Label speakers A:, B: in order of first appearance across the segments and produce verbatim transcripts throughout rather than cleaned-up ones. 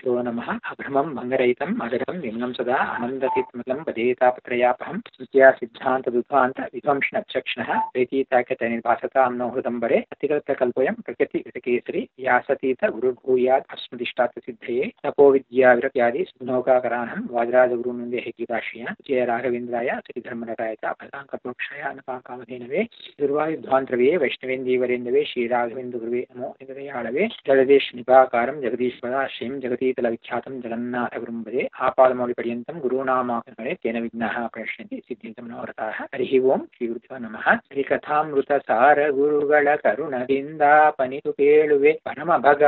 A: श्रीगुरुभ्यो नमः। अभ्रमं भङ्गरहितं मधुरं निम्नं सदा आनन्दतीत्मकं पदेतापत्रयापहं विद्या सिद्धान्तदुद्धान्त विध्वंसनक्षक्ष्णः प्रीतीताख्यतनिर्भासतां नो हृदम्बरे अतिकृतकल्पोऽयं प्रकृतिकेसरी व्यासतीत गुरुर्भूयात् अस्मदिष्टार्थसिद्धये तपो विद्याविरत्यादि सुनौकाकराणं वाजराजगुरुनन्दे गीताश्रिया जय राघवेन्द्राय श्रीधर्मरताय च फलाङ्कप्रोक्षाय अनुकामधेनवे दुर्वायुध्वान्तरवे वैष्णवेन्दीवरेन्दवे श्रीराघवेन्द्रगुरुवे नमो निगदयाळवे जगदेश निपाकारं जगदीश पदाश्रयं जगतीतलविख्यातं जगन्नाथगुरुं भजे आपादमौलिपर्यन्तं गुरूणामाकरे तेन विघ्नाः प्रणश्यन्ति सिद्ध्यन्ति मनोरथाः। हरिः ओं श्रीगुरुभ्यो नमः। ಶ್ರೀಕಥಾಮೃತಸಾರ ಗುರುಗಳ ಕರುಣದಿಂದಾಪನಿತು ಕೇಳುವೆ ಪರಮ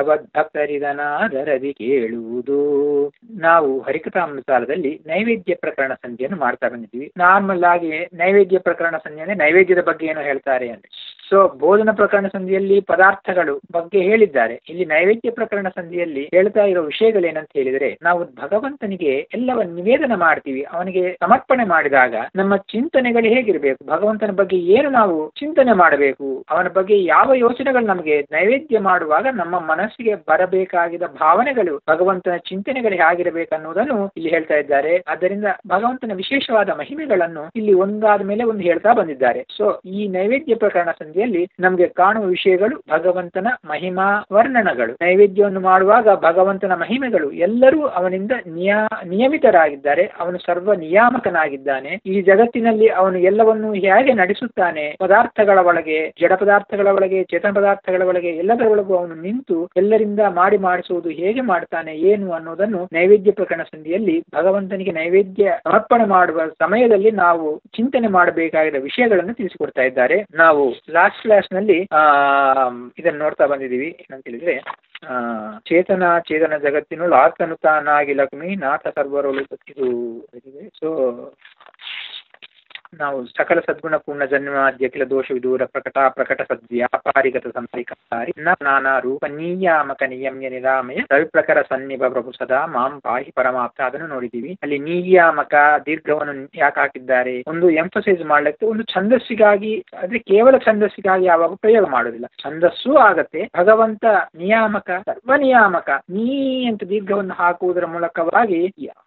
A: ಭಗವದ್ಭಕ್ತರಿದನಾದರದಿ ಕೇಳುವುದು. ನಾವು ಹರಿಕಥಾಮೃತಸಾರದಲ್ಲಿ ನೈವೇದ್ಯ ಪ್ರಕರಣ ಸಂಧಿಯನ್ನು ಮಾಡ್ತಾ ಬಂದಿದ್ದೀವಿ. ನಾರ್ಮಲ್ ಆಗಿ ನೈವೇದ್ಯ ಪ್ರಕರಣ ಸಂಧಿ ಅಂದ್ರೆ ನೈವೇದ್ಯದ ಬಗ್ಗೆ ಏನು ಹೇಳ್ತಾರೆ ಅಂದ್ರೆ ಸೊ ಬೋಧನ ಪ್ರಕರಣ ಸಂಧಿಯಲ್ಲಿ ಪದಾರ್ಥಗಳು ಬಗ್ಗೆ ಹೇಳಿದ್ದಾರೆ. ಇಲ್ಲಿ ನೈವೇದ್ಯ ಪ್ರಕರಣ ಸಂಧಿಯಲ್ಲಿ ಹೇಳ್ತಾ ಇರೋ ವಿಷಯಗಳೇನಂತ ಹೇಳಿದರೆ, ನಾವು ಭಗವಂತನಿಗೆ ಎಲ್ಲವನ್ನು ನಿವೇದನ ಮಾಡ್ತೀವಿ. ಅವನಿಗೆ ಸಮರ್ಪಣೆ ಮಾಡಿದಾಗ ನಮ್ಮ ಚಿಂತನೆಗಳು ಹೇಗಿರಬೇಕು, ಭಗವಂತನ ಬಗ್ಗೆ ಏನು ನಾವು ಚಿಂತನೆ ಮಾಡಬೇಕು, ಅವನ ಬಗ್ಗೆ ಯಾವ ಯೋಚನೆಗಳು ನಮಗೆ ನೈವೇದ್ಯ ಮಾಡುವಾಗ ನಮ್ಮ ಮನಸ್ಸಿಗೆ ಬರಬೇಕಾಗಿದ್ದ ಭಾವನೆಗಳು, ಭಗವಂತನ ಚಿಂತನೆಗಳು ಹೇಗಿರಬೇಕನ್ನುವುದನ್ನು ಇಲ್ಲಿ ಹೇಳ್ತಾ ಇದ್ದಾರೆ. ಆದ್ದರಿಂದ ಭಗವಂತನ ವಿಶೇಷವಾದ ಮಹಿಮೆಗಳನ್ನು ಇಲ್ಲಿ ಒಂದಾದ ಮೇಲೆ ಒಂದು ಹೇಳ್ತಾ ಬಂದಿದ್ದಾರೆ. ಸೊ ಈ ನೈವೇದ್ಯ ಪ್ರಕರಣ ಸಂಧಿಯಲ್ಲಿ ನಮಗೆ ಕಾಣುವ ವಿಷಯಗಳು ಭಗವಂತನ ಮಹಿಮಾ ವರ್ಣನಗಳು. ನೈವೇದ್ಯವನ್ನು ಮಾಡುವಾಗ ಭಗವಂತನ ಮಹಿಮೆಗಳು, ಎಲ್ಲರೂ ಅವನಿಂದ ನಿಯಾ ನಿಯಮಿತರಾಗಿದ್ದಾರೆ. ಅವನು ಸರ್ವ ನಿಯಾಮಕನಾಗಿದ್ದಾನೆ. ಈ ಜಗತ್ತಿನಲ್ಲಿ ಅವನು ಎಲ್ಲವನ್ನು ಹೇಗೆ ನಡೆಸುತ್ತಾನೆ, ಪದಾರ್ಥಗಳ ಒಳಗೆ, ಜಡ ಪದಾರ್ಥಗಳ ಒಳಗೆ, ಚೇತನ ಪದಾರ್ಥಗಳ ಒಳಗೆ, ಎಲ್ಲದರ ಒಳಗೂ ಅವನು ನಿಂತು ಎಲ್ಲರಿಂದ ಮಾಡಿ ಮಾಡಿಸುವುದು ಹೇಗೆ ಮಾಡ್ತಾನೆ ಏನು ಅನ್ನೋದನ್ನು ನೈವೇದ್ಯ ಪ್ರಕರಣ ಸಂಧಿಯಲ್ಲಿ ಭಗವಂತನಿಗೆ ನೈವೇದ್ಯ ಸಮರ್ಪಣೆ ಮಾಡುವ ಸಮಯದಲ್ಲಿ ನಾವು ಚಿಂತನೆ ಮಾಡಬೇಕಾಗಿರುವ ವಿಷಯಗಳನ್ನು ತಿಳಿಸಿಕೊಡ್ತಾ ಇದ್ದಾರೆ. ನಾವು ಲಾಸ್ಟ್ ಕ್ಲಾಸ್ ನಲ್ಲಿ ಆ ಇದನ್ನು ನೋಡ್ತಾ ಬಂದಿದ್ದೀವಿ. ಏನಂತ ಹೇಳಿದ್ರೆ, ಆ ಚೇತನ ಚೇತನ ಜಗತ್ತಿನಳು ಆತನು ತಾನಾಗಿ ಲಕ್ಷ್ಮಿ ನಾಥ ಸರ್ವರೊಳು ಇದು. ಸೊ ನಾವು ಸಕಲ ಸದ್ಗುಣ ಪೂರ್ಣ ಜನ್ಮಾದ್ಯ ಕಿಲ ದೋಷ ವಿದೂರ ಪ್ರಕಟ ಪ್ರಕಟ ಸದ್ವ್ಯಾಪಾರಿಗತ ಸಂಪರಿಕಾರಿ ನಾನಾ ರೂಪ ನಿಯಾಮಕ ನಿಯಮ್ಯ ನಿರಾಮಯ ರವಿಪ್ರಕರ ಸನ್ನಿಭ ಪ್ರಭು ಸದಾ ಮಾಂ ಪಾಹಿ ಪರಮಾಪ್ತ ಅದನ್ನು ನೋಡಿದ್ದೀವಿ. ಅಲ್ಲಿ ನಿಯಾಮಕ ದೀರ್ಘವನ್ನು ಯಾಕೆ ಹಾಕಿದ್ದಾರೆ, ಒಂದು ಎಂಫಸೈಸ್ ಮಾಡ್ಲಿಕ್ಕೆ, ಒಂದು ಛಂದಸ್ಸಿಗಾಗಿ, ಅಂದ್ರೆ ಕೇವಲ ಛಂದಸ್ಸಿಗಾಗಿ ಯಾವಾಗ ಪ್ರಯೋಗ ಮಾಡೋದಿಲ್ಲ, ಛಂದಸ್ಸೂ ಆಗತ್ತೆ. ಭಗವಂತ ನಿಯಾಮಕ, ಸರ್ವ ನಿಯಾಮಕ, ನೀ ಅಂತ ದೀರ್ಘವನ್ನು ಹಾಕುವುದರ ಮೂಲಕವಾಗಿ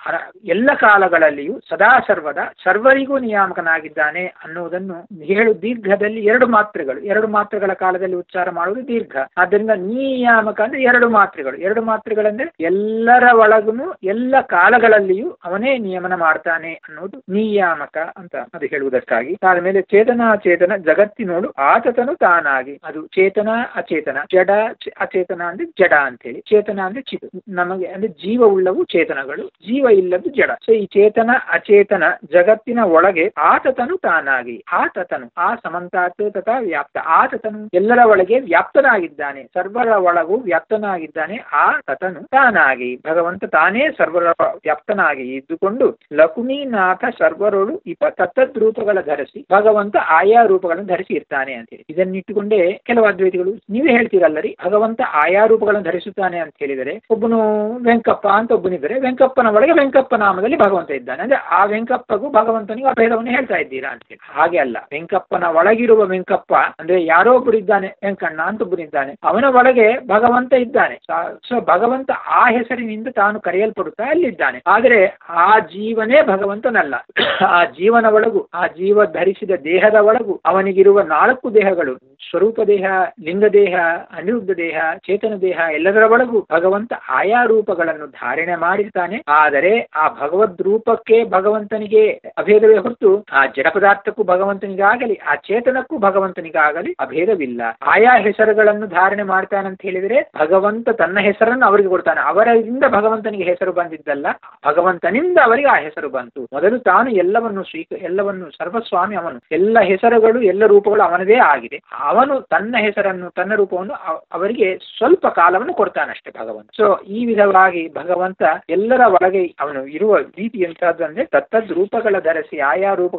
A: ಎಲ್ಲ ಕಾಲಗಳಲ್ಲಿಯೂ ಸದಾ ಸರ್ವದ ಸರ್ವರಿಗೂ ನಿಯಾಮಕನ ಆಗಿದ್ದಾನೆ ಅನ್ನುವುದನ್ನು ಹೇಳು. ದೀರ್ಘದಲ್ಲಿ ಎರಡು ಮಾತ್ರೆಗಳು, ಎರಡು ಮಾತ್ರೆಗಳ ಕಾಲದಲ್ಲಿ ಉಚ್ಚಾರ ಮಾಡುವುದು ದೀರ್ಘ. ಆದ್ದರಿಂದ ನಿಯಾಮಕ ಅಂದ್ರೆ ಎರಡು ಮಾತ್ರೆಗಳು. ಎರಡು ಮಾತ್ರೆಗಳಂದ್ರೆ ಎಲ್ಲರ ಒಳಗುನು ಎಲ್ಲ ಕಾಲಗಳಲ್ಲಿಯೂ ಅವನೇ ನಿಯಮನ ಮಾಡ್ತಾನೆ ಅನ್ನೋದು ನಿಯಾಮಕ ಅಂತ ಅದು ಹೇಳುವುದಕ್ಕಾಗಿ. ಆದ್ಮೇಲೆ ಚೇತನ ಚೇತನ ಜಗತ್ತಿನೋಡು ಆತತನು ತಾನಾಗಿ, ಅದು ಚೇತನ ಅಚೇತನ, ಜಡ ಅಚೇತನ ಅಂದ್ರೆ ಜಡ ಅಂತ ಹೇಳಿ, ಚೇತನ ಅಂದ್ರೆ ಚಿತ್, ನಮಗೆ ಅಂದ್ರೆ ಜೀವ ಉಳ್ಳವು ಚೇತನಗಳು, ಜೀವ ಇಲ್ಲದ್ದು ಜಡ. ಸೊ ಈ ಚೇತನ ಅಚೇತನ ಜಗತ್ತಿನ ಒಳಗೆ ಆತತನು ತಾನಾಗಿ, ಆತತನು ಆ ಸಮಂತಾತ್ ತಥಾ ವ್ಯಾಪ್ತ, ಆತತನು ಎಲ್ಲರ ಒಳಗೆ ವ್ಯಾಪ್ತನಾಗಿದ್ದಾನೆ, ಸರ್ವರ ಒಳಗೂ ವ್ಯಾಪ್ತನಾಗಿದ್ದಾನೆ. ಆ ತತನು ತಾನಾಗಿ, ಭಗವಂತ ತಾನೇ ಸರ್ವರ ವ್ಯಾಪ್ತನಾಗಿ ಇದ್ದುಕೊಂಡು ಲಕುಮಿನಾಥ ಸರ್ವರೋಳು ಇಪ ತತ್ತದ್ ರೂಪಗಳ ಧರಿಸಿ, ಭಗವಂತ ಆಯಾ ರೂಪಗಳನ್ನು ಧರಿಸಿ ಇರ್ತಾನೆ ಅಂತ ಹೇಳಿ. ಇದನ್ನಿಟ್ಟುಕೊಂಡೇ ಕೆಲವು ಅದ್ವೈತಿಗಳು ನೀವೇ ಹೇಳ್ತೀರಲ್ಲರಿ, ಭಗವಂತ ಆಯಾ ರೂಪಗಳನ್ನು ಧರಿಸುತ್ತಾನೆ ಅಂತ ಹೇಳಿದರೆ, ಒಬ್ಬನು ವೆಂಕಪ್ಪ ಅಂತ ಒಬ್ಬನಿದ್ರೆ ವೆಂಕಪ್ಪನ ಒಳಗೆ ವೆಂಕಪ್ಪ ನಾಮದಲ್ಲಿ ಭಗವಂತ ಇದ್ದಾನೆ, ಅಂದ್ರೆ ಆ ವೆಂಕಪ್ಪಗೂ ಭಗವಂತನಿಗೂ ಅಭೇದವನ್ನು ಹೇಳ್ತಾ ಇದ್ದೀರಾ ಅಂತ ಹೇಳಿ. ಹಾಗೆ ಅಲ್ಲ, ವೆಂಕಪ್ಪನ ಒಳಗಿರುವ ವೆಂಕಪ್ಪ ಅಂದ್ರೆ ಯಾರೋ ಒಬ್ಬರು ಇದ್ದಾನೆ, ವೆಂಕಣ್ಣ ಅಂತ ಒಬ್ಬನಿದ್ದಾನೆ, ಅವನ ಒಳಗೆ ಭಗವಂತ ಇದ್ದಾನೆ. ಸೊ ಭಗವಂತ ಆ ಹೆಸರಿನಿಂದ ತಾನು ಕರೆಯಲ್ಪಡುತ್ತಾ ಅಲ್ಲಿದ್ದಾನೆ. ಆದರೆ ಆ ಜೀವನೇ ಭಗವಂತನಲ್ಲ. ಆ ಜೀವನ ಒಳಗೂ, ಆ ಜೀವ ಧರಿಸಿದ ದೇಹದ ಒಳಗೂ ಅವನಿಗಿರುವ ನಾಲ್ಕು ದೇಹಗಳು, ಸ್ವರೂಪ ದೇಹ, ಲಿಂಗ ದೇಹ, ಅನಿರುದ್ಧ ದೇಹ, ಚೇತನ ದೇಹ, ಎಲ್ಲದರ ಒಳಗೂ ಭಗವಂತ ಆಯಾ ರೂಪಗಳನ್ನು ಧಾರಣೆ ಮಾಡಿರ್ತಾನೆ. ಆದರೆ ಆ ಭಗವದ್ ರೂಪಕ್ಕೆ ಭಗವಂತನಿಗೆ ಅಭೇದವೇ ಹೊರತು ಆ ಜಡ ಪದಾರ್ಥಕ್ಕೂ ಭಗವಂತನಿಗಾಗಲಿ ಆ ಚೇತನಕ್ಕೂ ಭಗವಂತನಿಗಾಗಲಿ ಅಭೇದವಿಲ್ಲ. ಆಯಾ ಹೆಸರುಗಳನ್ನು ಧಾರಣೆ ಮಾಡ್ತಾನಂತ ಹೇಳಿದರೆ ಭಗವಂತ ತನ್ನ ಹೆಸರನ್ನು ಅವರಿಗೆ ಕೊಡ್ತಾನೆ. ಅವರಿಂದ ಭಗವಂತನಿಗೆ ಹೆಸರು ಬಂದಿದ್ದಲ್ಲ, ಭಗವಂತನಿಂದ ಅವರಿಗೆ ಆ ಹೆಸರು ಬಂತು. ಮೊದಲು ತಾನು ಎಲ್ಲವನ್ನು ಸ್ವೀಕ ಎಲ್ಲವನ್ನು ಸರ್ವಸ್ವಾಮಿ ಅವನು, ಎಲ್ಲ ಹೆಸರುಗಳು ಎಲ್ಲ ರೂಪಗಳು ಅವನದೇ ಆಗಿದೆ. ಅವನು ತನ್ನ ಹೆಸರನ್ನು ತನ್ನ ರೂಪವನ್ನು ಅವರಿಗೆ ಸ್ವಲ್ಪ ಕಾಲವನ್ನು ಕೊಡ್ತಾನಷ್ಟೇ ಭಗವಂತ. ಸೊ ಈ ವಿಧವಾಗಿ ಭಗವಂತ ಎಲ್ಲರ ಒಳಗೆ ಅವನು ಇರುವ ರೀತಿ ಎಂತದ್ದು ಅಂದ್ರೆ ತತ್ತದ್ ರೂಪಗಳ ಧರಿಸಿ, ಆಯಾ ರೂಪಗಳ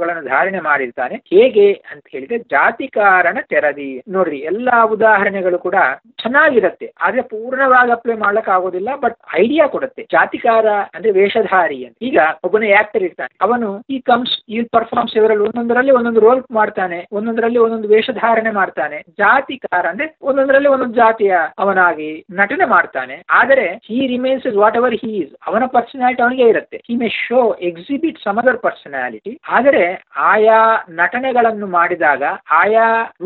A: ವೇಷಗಳನ್ನು ಧಾರಣೆ ಮಾಡಿರ್ತಾನೆ. ಹೇಗೆ ಅಂತ ಹೇಳಿದ್ರೆ ಜಾತಿ ಕಾರಣ ತೆರದಿ. ನೋಡ್ರಿ, ಎಲ್ಲಾ ಉದಾಹರಣೆಗಳು ಕೂಡ ಚೆನ್ನಾಗಿರುತ್ತೆ, ಆದ್ರೆ ಪೂರ್ಣವಾಗಿ ಅಪ್ಲೈ ಮಾಡ್ಲಕ್ ಆಗೋದಿಲ್ಲ, ಬಟ್ ಐಡಿಯಾ ಕೊಡುತ್ತೆ. ಜಾತಿಕಾರ ಅಂದ್ರೆ ವೇಷಧಾರಿ ಅಂತ. ಈಗ ಒಬ್ಬನ ಆಕ್ಟರ್ ಇರ್ತಾನೆ, ಅವನು ಈ ಕಮ್ಸ್ ಈ ಪರ್ಫಾರ್ಮ್ಸ್ ಇವರಲ್ಲಿ ಒಂದೊಂದರಲ್ಲಿ ಒಂದೊಂದು ರೋಲ್ ಮಾಡ್ತಾನೆ, ಒಂದೊಂದರಲ್ಲಿ ಒಂದೊಂದು ವೇಷಧಾರಣೆ ಮಾಡ್ತಾನೆ. ಜಾತಿಕಾರ ಅಂದ್ರೆ ಒಂದೊಂದರಲ್ಲಿ ಒಂದೊಂದು ಜಾತಿಯ ಅವನಾಗಿ ನಟನೆ ಮಾಡ್ತಾನೆ. ಆದರೆ he remains whatever he is, ಅವನ ಪರ್ಸನಾಲಿಟಿ ಅವನಿಗೆ ಇರುತ್ತೆ. He may show exhibit some other personality. ಆದರೆ ಆಯಾ ನಟನೆಗಳನ್ನು ಮಾಡಿದಾಗ, ಆಯಾ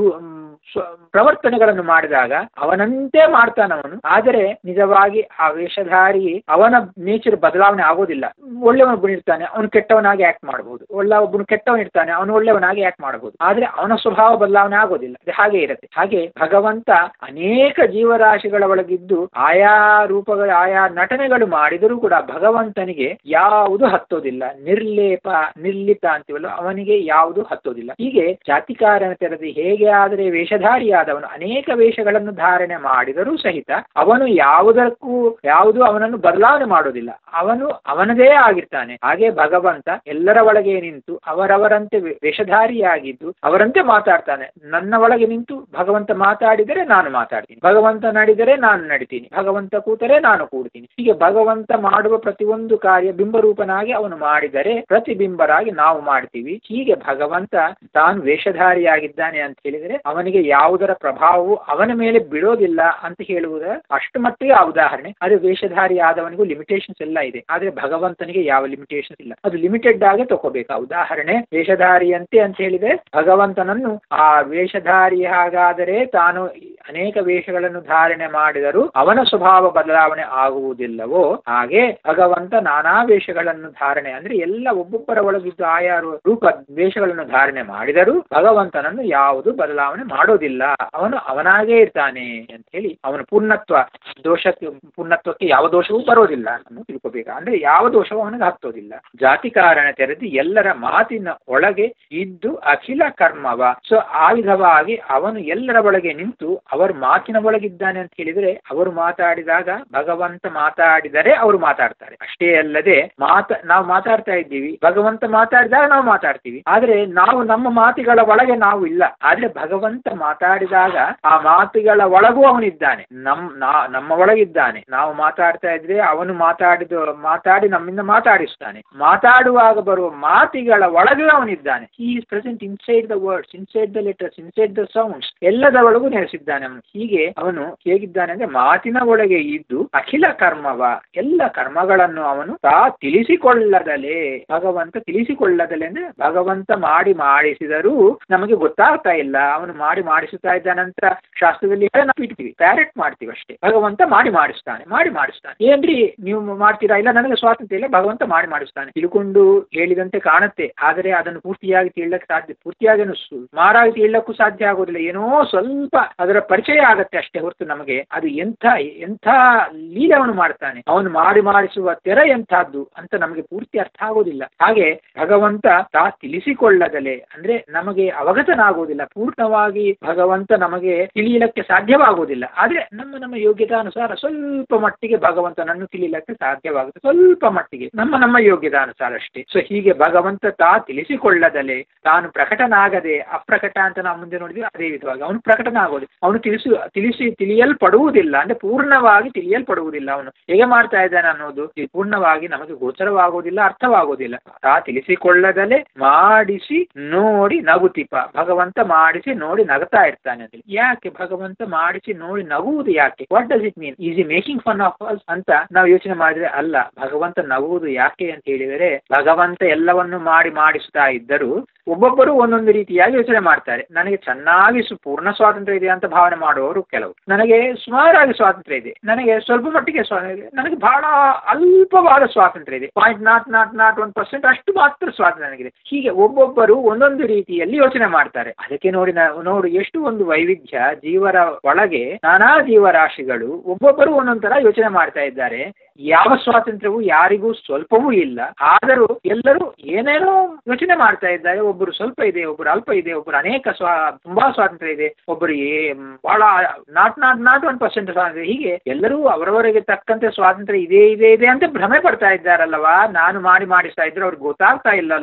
A: ಪ್ರವರ್ತನೆಗಳನ್ನು ಮಾಡಿದಾಗ ಅವನಂತೆ ಮಾಡ್ತಾನವನು. ಆದರೆ ನಿಜವಾಗಿ ಆ ವೇಷಧಾರಿ ಅವನ ನೇಚರ್ ಬದಲಾವಣೆ ಆಗೋದಿಲ್ಲ. ಒಳ್ಳೆಯವನೊಬ್ಬನು ಇರ್ತಾನೆ, ಅವನು ಕೆಟ್ಟವನಾಗಿ ಆಕ್ಟ್ ಮಾಡಬಹುದು. ಒಳ್ಳೆ ಒಬ್ಬನು ಕೆಟ್ಟವನ್ ಇರ್ತಾನೆ, ಅವನು ಒಳ್ಳೆಯವನಾಗಿ ಆಕ್ಟ್ ಮಾಡಬಹುದು. ಆದ್ರೆ ಅವನ ಸ್ವಭಾವ ಬದಲಾವಣೆ ಆಗೋದಿಲ್ಲ. ಅದು ಹಾಗೆ ಇರುತ್ತೆ. ಹಾಗೆ ಭಗವಂತ ಅನೇಕ ಜೀವರಾಶಿಗಳ ಒಳಗಿದ್ದು ಆಯಾ ರೂಪಗಳ ಆಯಾ ನಟನೆಗಳು ಮಾಡಿದರೂ ಕೂಡ ಭಗವಂತನಿಗೆ ಯಾವುದು ಹತ್ತೋದಿಲ್ಲ. ನಿರ್ಲೇಪ ನಿರ್ಲಿತ ಅಂತೀವಲ್ಲ, ಅವನಿಗೆ ಯಾವುದು ಹತ್ತೋದಿಲ್ಲ. ಹೀಗೆ ಜಾತಿಕಾರನ ತೆರೆದು ಹೇಗೆ ಆದರೆ ವೇಷಧಾರಿಯಾದವನು ಅನೇಕ ವೇಷಗಳನ್ನು ಧಾರಣೆ ಮಾಡಿದರೂ ಸಹಿತ ಅವನು ಯಾವುದಕ್ಕೂ ಯಾವುದು ಅವನನ್ನು ಬದಲಾವಣೆ ಮಾಡೋದಿಲ್ಲ. ಅವನು ಅವನದೇ ಆಗಿರ್ತಾನೆ. ಹಾಗೆ ಭಗವಂತ ಎಲ್ಲರ ಒಳಗೆ ನಿಂತು ಅವರವರಂತೆ ವೇಷಧಾರಿಯಾಗಿದ್ದು ಅವರಂತೆ ಮಾತಾಡ್ತಾನೆ. ನನ್ನ ಒಳಗೆ ನಿಂತು ಭಗವಂತ ಮಾತಾಡಿದರೆ ನಾನು ಮಾತಾಡ್ತೀನಿ, ಭಗವಂತ ನಡೆದರೆ ನಾನು ನಡಿತೀನಿ, ಭಗವಂತ ಕೂತರೆ ನಾನು ಕೂಡ್ತೀನಿ. ಹೀಗೆ ಭಗವಂತ ಮಾಡುವ ಪ್ರತಿಯೊಂದು ಕಾರ್ಯ ಬಿಂಬರೂಪನಾಗಿ ಅವನು ಮಾಡಿದರೆ ಪ್ರತಿಬಿಂಬರಾಗಿ ನಾವು ಮಾಡ್ತೀವಿ. ಹೀಗೆ ಭಗವಂತ ತಾನು ವೇಷಧಾರಿಯಾಗಿದ್ದಾನೆ ಅಂತ ಹೇಳಿದರೆ ಅವನಿಗೆ ಯಾವುದರ ಪ್ರಭಾವವು ಅವನ ಮೇಲೆ ಬಿಡೋದಿಲ್ಲ ಅಂತ ಹೇಳುವುದ ಅಷ್ಟು ಮಟ್ಟಿಗೆ ಆ ಉದಾಹರಣೆ. ಅದು ವೇಷಧಾರಿ ಆದವನಿಗೂ ಲಿಮಿಟೇಷನ್ಸ್ ಎಲ್ಲ ಇದೆ, ಆದ್ರೆ ಭಗವಂತನಿಗೆ ಯಾವ ಲಿಮಿಟೇಷನ್ಸ್ ಇಲ್ಲ. ಅದು ಲಿಮಿಟೆಡ್ ಆಗಿ ತಗೋಬೇಕು ಆ ಉದಾಹರಣೆ. ವೇಷಧಾರಿಯಂತೆ ಅಂತ ಹೇಳಿದ್ರೆ ಭಗವಂತನನ್ನು ಆ ವೇಷಧಾರಿ ಹಾಗಾದರೆ ತಾನು ಅನೇಕ ವೇಷಗಳನ್ನು ಧಾರಣೆ ಮಾಡಿದರೂ ಅವನ ಸ್ವಭಾವ ಬದಲಾವಣೆ ಆಗುವುದಿಲ್ಲವೋ ಹಾಗೆ ಭಗವಂತ ನಾನಾ ವೇಷಗಳನ್ನು ಧಾರಣೆ ಅಂದ್ರೆ ಎಲ್ಲ ಒಬ್ಬೊಬ್ಬರ ಒಳಗಿದ್ದು ಆಯಾ ರೂಪ ವೇಷಗಳನ್ನು ಧಾರಣೆ ಮಾಡಿದರೂ ಭಗವಂತನನ್ನು ಯಾವುದು ಬದಲಾವಣೆ ಮಾಡೋದಿಲ್ಲ. ಅವನು ಅವನಾಗೇ ಇರ್ತಾನೆ ಅಂತ ಹೇಳಿ ಅವನ ಪೂರ್ಣತ್ವ ದೋಷಕ್ಕೆ ಪೂರ್ಣತ್ವಕ್ಕೆ ಯಾವ ದೋಷವೂ ಬರೋದಿಲ್ಲ ಅನ್ನೋ ತಿಳ್ಕೋಬೇಕ. ಅಂದ್ರೆ ಯಾವ ದೋಷವೂ ಅವನಿಗೆ ಹತ್ತೋದಿಲ್ಲ. ಜಾತಿ ಕಾರಣ ತೆರೆದು ಎಲ್ಲರ ಮಾತಿನ ಒಳಗೆ ಇದ್ದು ಅಖಿಲ ಕರ್ಮವ. ಸೊ ಆ ವಿಧವಾಗಿ ಅವನು ಎಲ್ಲರ ಒಳಗೆ ನಿಂತು ಅವರ ಮಾತಿನ ಒಳಗಿದ್ದಾನೆ ಅಂತ ಹೇಳಿದ್ರೆ ಅವರು ಮಾತಾಡಿದಾಗ ಭಗವಂತ ಮಾತಾಡಿದರೆ ಅವರು ಮಾತಾಡ್ತಾರೆ. ಅಷ್ಟೇ ಅಲ್ಲದೆ ಮಾತ ನಾವು ಮಾತಾಡ್ತಾ ಇದ್ದೀವಿ, ಭಗವಂತ ಮಾತಾಡಿದಾಗ ನಾವು ಮಾತಾಡ್ತೀವಿ. ಆದ್ರೆ ನಾವು ನಮ್ಮ ಮಾತುಗಳ ಒಳಗೆ ನಾವು ಇಲ್ಲ. ಆದ್ರೆ ಭಗವಂತ ಮಾತಾಡಿದಾಗ ಆ ಮಾತುಗಳ ಒಳಗೂ ಅವನಿದ್ದಾನೆ, ನಮ್ ನಮ್ಮ ಒಳಗಿದ್ದಾನೆ. ನಾವು ಮಾತಾಡ್ತಾ ಇದ್ರೆ ಅವನು ಮಾತಾಡಿದ ಮಾತಾಡಿ ನಮ್ಮಿಂದ ಮಾತಾಡಿಸ್ತಾನೆ. ಮಾತಾಡುವಾಗ ಬರುವ ಮಾತುಗಳ ಒಳಗೆ ಅವನಿದ್ದಾನೆ. He is present inside the words, inside the letters, inside the sounds, ಎಲ್ಲದ ಒಳಗೂ ನೆಲೆಸಿದ್ದಾನೆ ಅವನು. ಹೀಗೆ ಅವನು ಹೇಗಿದ್ದಾನೆ ಅಂದ್ರೆ ಮಾತಿನ ಒಳಗೆ ಇದ್ದು ಅಖಿಲ ಕರ್ಮವ, ಎಲ್ಲ ಕರ್ಮಗಳನ್ನು ಅವನು ತಾ ತಿಳಿಸಿಕೊಳ್ಳದಲೇ ಭಗವಂತ ತಿಳಿಸಿಕೊಳ್ಳದಲೆ ಅಂದ್ರೆ ಭಗವಂತ ಮಾಡಿ ಮಾಡಿಸಿದರೂ ನಮಗೆ ಗೊತ್ತಾಗ್ತಾ ಇಲ್ಲ. ಅವನು ಮಾಡಿ ಮಾಡಿಸುತ್ತಾ ಇದ್ದ ನಂತರ ಶಾಸ್ತ್ರದಲ್ಲಿ ನಾವು ಇಡ್ತೀವಿ, ಪ್ಯಾರೆಟ್ ಮಾಡ್ತೀವಿ ಅಷ್ಟೇ. ಭಗವಂತ ಮಾಡಿ ಮಾಡಿಸ್ತಾನೆ, ಮಾಡಿ ಮಾಡಿಸ್ತಾನೆ. ಏನ್ರಿ ನೀವು ಮಾಡ್ತೀರಾ? ಇಲ್ಲ, ನನಗೆ ಸ್ವಾತಂತ್ರ್ಯ ಇಲ್ಲ, ಭಗವಂತ ಮಾಡಿ ಮಾಡಿಸ್ತಾನೆ. ತಿಳ್ಕೊಂಡು ಹೇಳಿದಂತೆ ಕಾಣುತ್ತೆ, ಆದರೆ ಅದನ್ನು ಪೂರ್ತಿಯಾಗಿ ತಿಳಿಯಕ್ಕೆ ಸಾಧ್ಯ ಪೂರ್ತಿಯಾಗಿ ಸುಮಾರಾಗಿ ತಿಳಿಯಕ್ಕೂ ಸಾಧ್ಯ ಆಗೋದಿಲ್ಲ. ಏನೋ ಸ್ವಲ್ಪ ಅದರ ಪರಿಚಯ ಆಗತ್ತೆ ಅಷ್ಟೇ ಹೊರತು ನಮಗೆ ಅದು ಎಂಥ ಎಂಥ ಲೀಲೆ ಅವನು ಮಾಡ್ತಾನೆ, ಅವನು ಮಾಡಿ ಮಾಡಿಸುವ ತೆರ ಎಂಥದ್ದು ಅಂತ ನಮಗೆ ಪೂರ್ತಿ ಅರ್ಥ ಆಗೋದಿಲ್ಲ. ಹಾಗೆ ಭಗವಂತ ತಾ ತಿಳಿಸಿಕೊಳ್ಳದಲೆ ಅಂದ್ರೆ ನಮಗೆ ಅವಗತನಾಗುವುದಿಲ್ಲ. ಪೂರ್ಣವಾಗಿ ಭಗವಂತ ನಮಗೆ ತಿಳಿಯಲಿಕ್ಕೆ ಸಾಧ್ಯವಾಗುವುದಿಲ್ಲ. ಆದ್ರೆ ನಮ್ಮ ನಮ್ಮ ಯೋಗ್ಯತಾನುಸಾರ ಸ್ವಲ್ಪ ಮಟ್ಟಿಗೆ ಭಗವಂತನನ್ನು ತಿಳಿಯಲಿಕ್ಕೆ ಸಾಧ್ಯವಾಗುತ್ತೆ, ಸ್ವಲ್ಪ ಮಟ್ಟಿಗೆ ನಮ್ಮ ನಮ್ಮ ಯೋಗ್ಯತಾನುಸಾರ ಅಷ್ಟೇ. ಸೊ ಹೀಗೆ ಭಗವಂತ ತಾ ತಿಳಿಸಿಕೊಳ್ಳದಲೆ ತಾನು ಪ್ರಕಟನಾಗದೆ ಅಪ್ರಕಟ ಅಂತ ನಾವು ಮುಂದೆ ನೋಡಿದ್ವಿ. ಅದೇ ವಿಧವಾಗಿ ಅವನು ಪ್ರಕಟನ ಆಗೋದು, ಅವನು ತಿಳಿಸಿ ತಿಳಿಸಿ ತಿಳಿಯಲ್ಪಡುವುದಿಲ್ಲ ಅಂದ್ರೆ ಪೂರ್ಣವಾಗಿ ತಿಳಿಯಲ್ಪಡುವುದಿಲ್ಲ. ಅವನು ಹೇಗೆ ಮಾಡ್ತಾ ಇದ್ದಾನೆ ಅನ್ನೋದು ಪೂರ್ಣವಾಗಿ ನಮಗೆ ಗೋಚರವಾಗುವುದಿಲ್ಲ, ಅರ್ಥವಾಗುವುದಿಲ್ಲ. ತಾ ತಿಳಿಸಿಕೊಳ್ಳದಲೆ ಮಾಡಿಸಿ ನೋಡಿ ನಗುತಿಪ. ಭಗವಂತ ಮಾಡಿಸಿ ನೋಡಿ ನಗುತ್ತಾ ಇರ್ತಾನೆ ಅಂತ. ಯಾಕೆ ಭಗವಂತ ಮಾಡಿಸಿ ನೋಡಿ ನಗುವುದು ಯಾಕೆ? What does it mean? Is he making fun of us ಅಂತ ನಾವು ಯೋಚನೆ ಮಾಡಿದ್ರೆ ಅಲ್ಲ. ಭಗವಂತ ನಗುವುದು ಯಾಕೆ ಅಂತ ಹೇಳಿದರೆ ಭಗವಂತ ಎಲ್ಲವನ್ನು ಮಾಡಿ ಮಾಡಿಸ್ತಾ ಇದ್ದರೂ ಒಬ್ಬೊಬ್ಬರು ಒಂದೊಂದು ರೀತಿಯಾಗಿ ಯೋಚನೆ ಮಾಡ್ತಾರೆ. ನನಗೆ ಚೆನ್ನಾಗಿ ಪೂರ್ಣ ಸ್ವಾತಂತ್ರ್ಯ ಇದೆ ಅಂತ ಭಾವನೆ ಮಾಡುವವರು ಕೆಲವು, ನನಗೆ ಸುಮಾರಾಗಿ ಸ್ವಾತಂತ್ರ್ಯ ಇದೆ, ನನಗೆ ಸ್ವಲ್ಪ ಮಟ್ಟಿಗೆ ಸ್ವಾತಂತ್ರ್ಯ ಇದೆ, ನನಗೆ ಬಹಳ ಅಲ್ಪವಾದ ಸ್ವಾತಂತ್ರ್ಯ ಇದೆ, point nought nought nought one percent ಅಷ್ಟು ಮಾತ್ರ ಸ್ವಾತಂತ್ರ್ಯ ನನಗಿದೆ. ಹೀಗೆ ಒಬ್ಬೊಬ್ಬರು ಒಂದೊಂದು ರೀತಿಯಲ್ಲಿ ಯೋಚನೆ ಮಾಡ್ತಾರೆ. ಅದಕ್ಕೆ ನೋಡಿ ನೋಡು ಎಷ್ಟು ಒಂದು ವೈವಿಧ್ಯ ಜೀವರ ಒಳಗೆ. ನಾನಾ ಜೀವರಾಶಿಗಳು ಒಬ್ಬೊಬ್ಬರು ಒಂದೊಂದು ತರ ಯೋಚನೆ ಮಾಡ್ತಾ ಇದ್ದಾರೆ. ಯಾವ ಸ್ವಾತಂತ್ರ್ಯವೂ ಯಾರಿಗೂ ಸ್ವಲ್ಪವೂ ಇಲ್ಲ. ಆದರೂ ಎಲ್ಲರೂ ಏನೇನೋ ಯೋಚನೆ ಮಾಡ್ತಾ ಇದ್ದಾರೆ. ಒಬ್ಬರು ಸ್ವಲ್ಪ ಇದೆ, ಒಬ್ಬರು ಅಲ್ಪ ಇದೆ, ಒಬ್ಬರು ಅನೇಕ ಸ್ವಾ ತುಂಬಾ ಸ್ವಾತಂತ್ರ್ಯ ಇದೆ, ಒಬ್ಬರು ಬಹಳ nought nought nought one percent ಸ್ವಾತಂತ್ರ್ಯ. ಹೀಗೆ ಎಲ್ಲರೂ ಅವರವರಿಗೆ ತಕ್ಕಂತೆ ಸ್ವಾತಂತ್ರ್ಯ ಇದೆ ಇದೆ ಇದೆ ಅಂತ ಭ್ರಮೆ ಪಡ್ತಾ ಇದ್ದಾರಲ್ಲವಾ. ನಾನು ಮಾಡಿ ಮಾಡಿಸ್ತಾ ಇದ್ರೆ ಅವ್ರಿಗೆ ಗೊತ್ತಾಗ್ತಾ ಇಲ್ಲಲ್ಲ ಅಂತ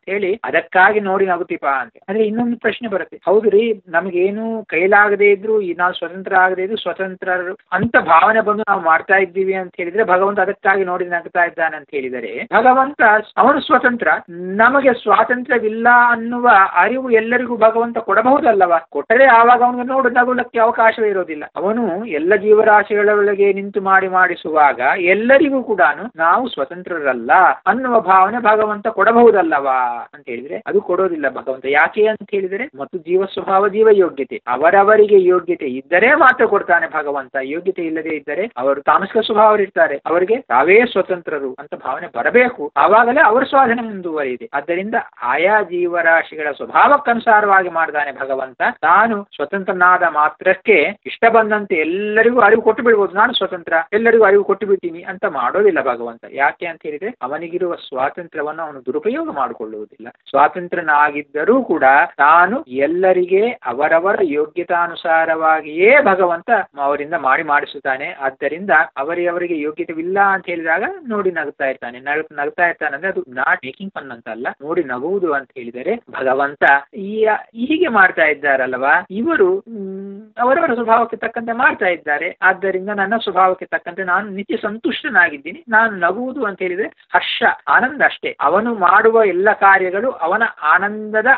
A: ಹೇಳಿ ಅದಕ್ಕಾಗಿ ನೋಡಿ ನಗುತ್ತೀಪ ಅಂತ. ಆದ್ರೆ ಇನ್ನೊಂದು ಪ್ರಶ್ನೆ ಬರುತ್ತೆ, ಹೌದು ರೀ ನಮಗೇನು ಕೈಲಾಗದೇ ಇದ್ರು ಈ ನಾವು ಸ್ವತಂತ್ರ ಆಗದೇ ಇದ್ರು ಸ್ವತಂತ್ರರು ಅಂತ ಭಾವನೆ ಬಂದು ನಾವು ಮಾಡ್ತಾ ಇದ್ದೀವಿ ಅಂತ ಹೇಳಿದ್ರೆ ಭಗವಂತ ಅದಕ್ಕಾಗಿ ನೋಡಿ ನಗ್ತಾ ಇದ್ದಾನೆ ಅಂತ ಹೇಳಿದರೆ, ಭಗವಂತ ಅವನು ಸ್ವತಂತ್ರ, ನಮಗೆ ಸ್ವಾತಂತ್ರ್ಯವಿಲ್ಲ ಅನ್ನುವ ಅರಿವು ಎಲ್ಲರಿಗೂ ಭಗವಂತ ಕೊಡಬಹುದಲ್ಲವ? ಕೊಟ್ಟರೆ ಆವಾಗ ಅವನಿಗೆ ನೋಡು ನಗುಲಕ್ಕೆ ಅವಕಾಶವೇ ಇರೋದಿಲ್ಲ. ಅವನು ಎಲ್ಲ ಜೀವರಾಶಿಗಳ ಒಳಗೆ ನಿಂತು ಮಾಡಿ ಮಾಡಿಸುವಾಗ ಎಲ್ಲರಿಗೂ ಕೂಡ ನಾವು ಸ್ವತಂತ್ರರಲ್ಲ ಅನ್ನುವ ಭಾವನೆ ಭಗವಂತ ಕೊಡಬಹುದಲ್ಲವಾ ಅಂತ ಹೇಳಿದ್ರೆ ಅದು ಕೊಡೋದಿಲ್ಲ ಭಗವಂತ. ಯಾಕೆ ಅಂತ ಹೇಳಿದರೆ ಮತ್ತು ಜೀವ ಸ್ವಭಾವ ಜೀವ ಯೋಗ್ಯತೆ, ಅವರವರಿಗೆ ಯೋಗ್ಯತೆ ಇದ್ದರೆ ಮಾತ್ರ ಕೊಡ್ತಾನೆ ಭಗವಂತ. ಯೋಗ್ಯತೆ ಇಲ್ಲದೆ ಇದ್ದರೆ ಅವರು ತಾಮಸಿಕ ಸ್ವಭಾವರಿರ್ತಾರೆ, ಅವರಿಗೆ ತಾವೇ ಸ್ವತಂತ್ರರು ಅಂತ ಭಾವನೆ ಬರಬೇಕು, ಆವಾಗಲೇ ಅವರ ಸ್ವಾಧೀನ ಮುಂದುವರಿಯಿದೆ. ಆದ್ದರಿಂದ ಆಯಾ ಜೀವರಾಶಿಗಳ ಸ್ವಭಾವಕ್ಕನುಸಾರವಾಗಿ ಮಾಡ್ತಾನೆ ಭಗವಂತ. ತಾನು ಸ್ವತಂತ್ರನಾದ ಮಾತ್ರಕ್ಕೆ ಇಷ್ಟ ಬಂದಂತೆ ಎಲ್ಲರಿಗೂ ಅರಿವು ಕೊಟ್ಟು ಬಿಡ್ಬೋದು, ನಾನು ಸ್ವತಂತ್ರ ಎಲ್ಲರಿಗೂ ಅರಿವು ಕೊಟ್ಟು ಬಿಡ್ತೀನಿ ಅಂತ ಮಾಡೋದಿಲ್ಲ ಭಗವಂತ. ಯಾಕೆ ಅಂತ ಹೇಳಿದ್ರೆ ಅವನಿಗಿರುವ ಸ್ವಾತಂತ್ರ್ಯವನ್ನು ಅವನು ದುರುಪಯೋಗ ಮಾಡಿಕೊಳ್ಳುವುದಿಲ್ಲ. ಸ್ವಾತಂತ್ರ್ಯನಾಗಿದ್ದರೂ ಕೂಡ ತಾನು ಎಲ್ಲರಿಗೆ ಅವರವರ ಯೋಗ್ಯತಾನುಸಾರವಾಗಿಯೇ ಭಗವಂತ ಅವರಿಂದ ಮಾಡಿ ಮಾಡಿಸುತ್ತಾನೆ. ಆದ್ದರಿಂದ ಅವರಿಗೆ ಯೋಗ್ಯತೆವಿಲ್ಲ ಅಂತ ಹೇಳಿದಾಗ ನೋಡಿ ನಗ್ತಾ ಇರ್ತಾನೆ. ನಗ್ ನಗ್ತಾ ಇರ್ತಾನೆ ಅಂದ್ರೆ ಅದು ನಾಟ್ ಮೇಕಿಂಗ್ ಫನ್ ಅಂತ ಅಲ್ಲ, ನೋಡಿ ನಗುವುದು ಅಂತ ಹೇಳಿದರೆ ಭಗವಂತ ಈ ಹೀಗೆ ಮಾಡ್ತಾ ಇದ್ದಾರಲ್ವಾ ಇವರು ಅವರವರ ಸ್ವಭಾವಕ್ಕೆ ತಕ್ಕಂತೆ ಮಾಡ್ತಾ ಇದ್ದಾರೆ. ಆದ್ದರಿಂದ ನನ್ನ ಸ್ವಭಾವಕ್ಕೆ ತಕ್ಕಂತೆ ನಾನು ನಿತ್ಯ ಸಂತುಷ್ಟನಾಗಿದ್ದೀನಿ. ನಾನು ನಗುವುದು ಅಂತ ಹೇಳಿದ್ರೆ ಹರ್ಷ ಆನಂದ ಅಷ್ಟೇ. ಅವನು ಮಾಡುವ ಎಲ್ಲ ಕಾರ್ಯಗಳು ಅವನ ಆನಂದದ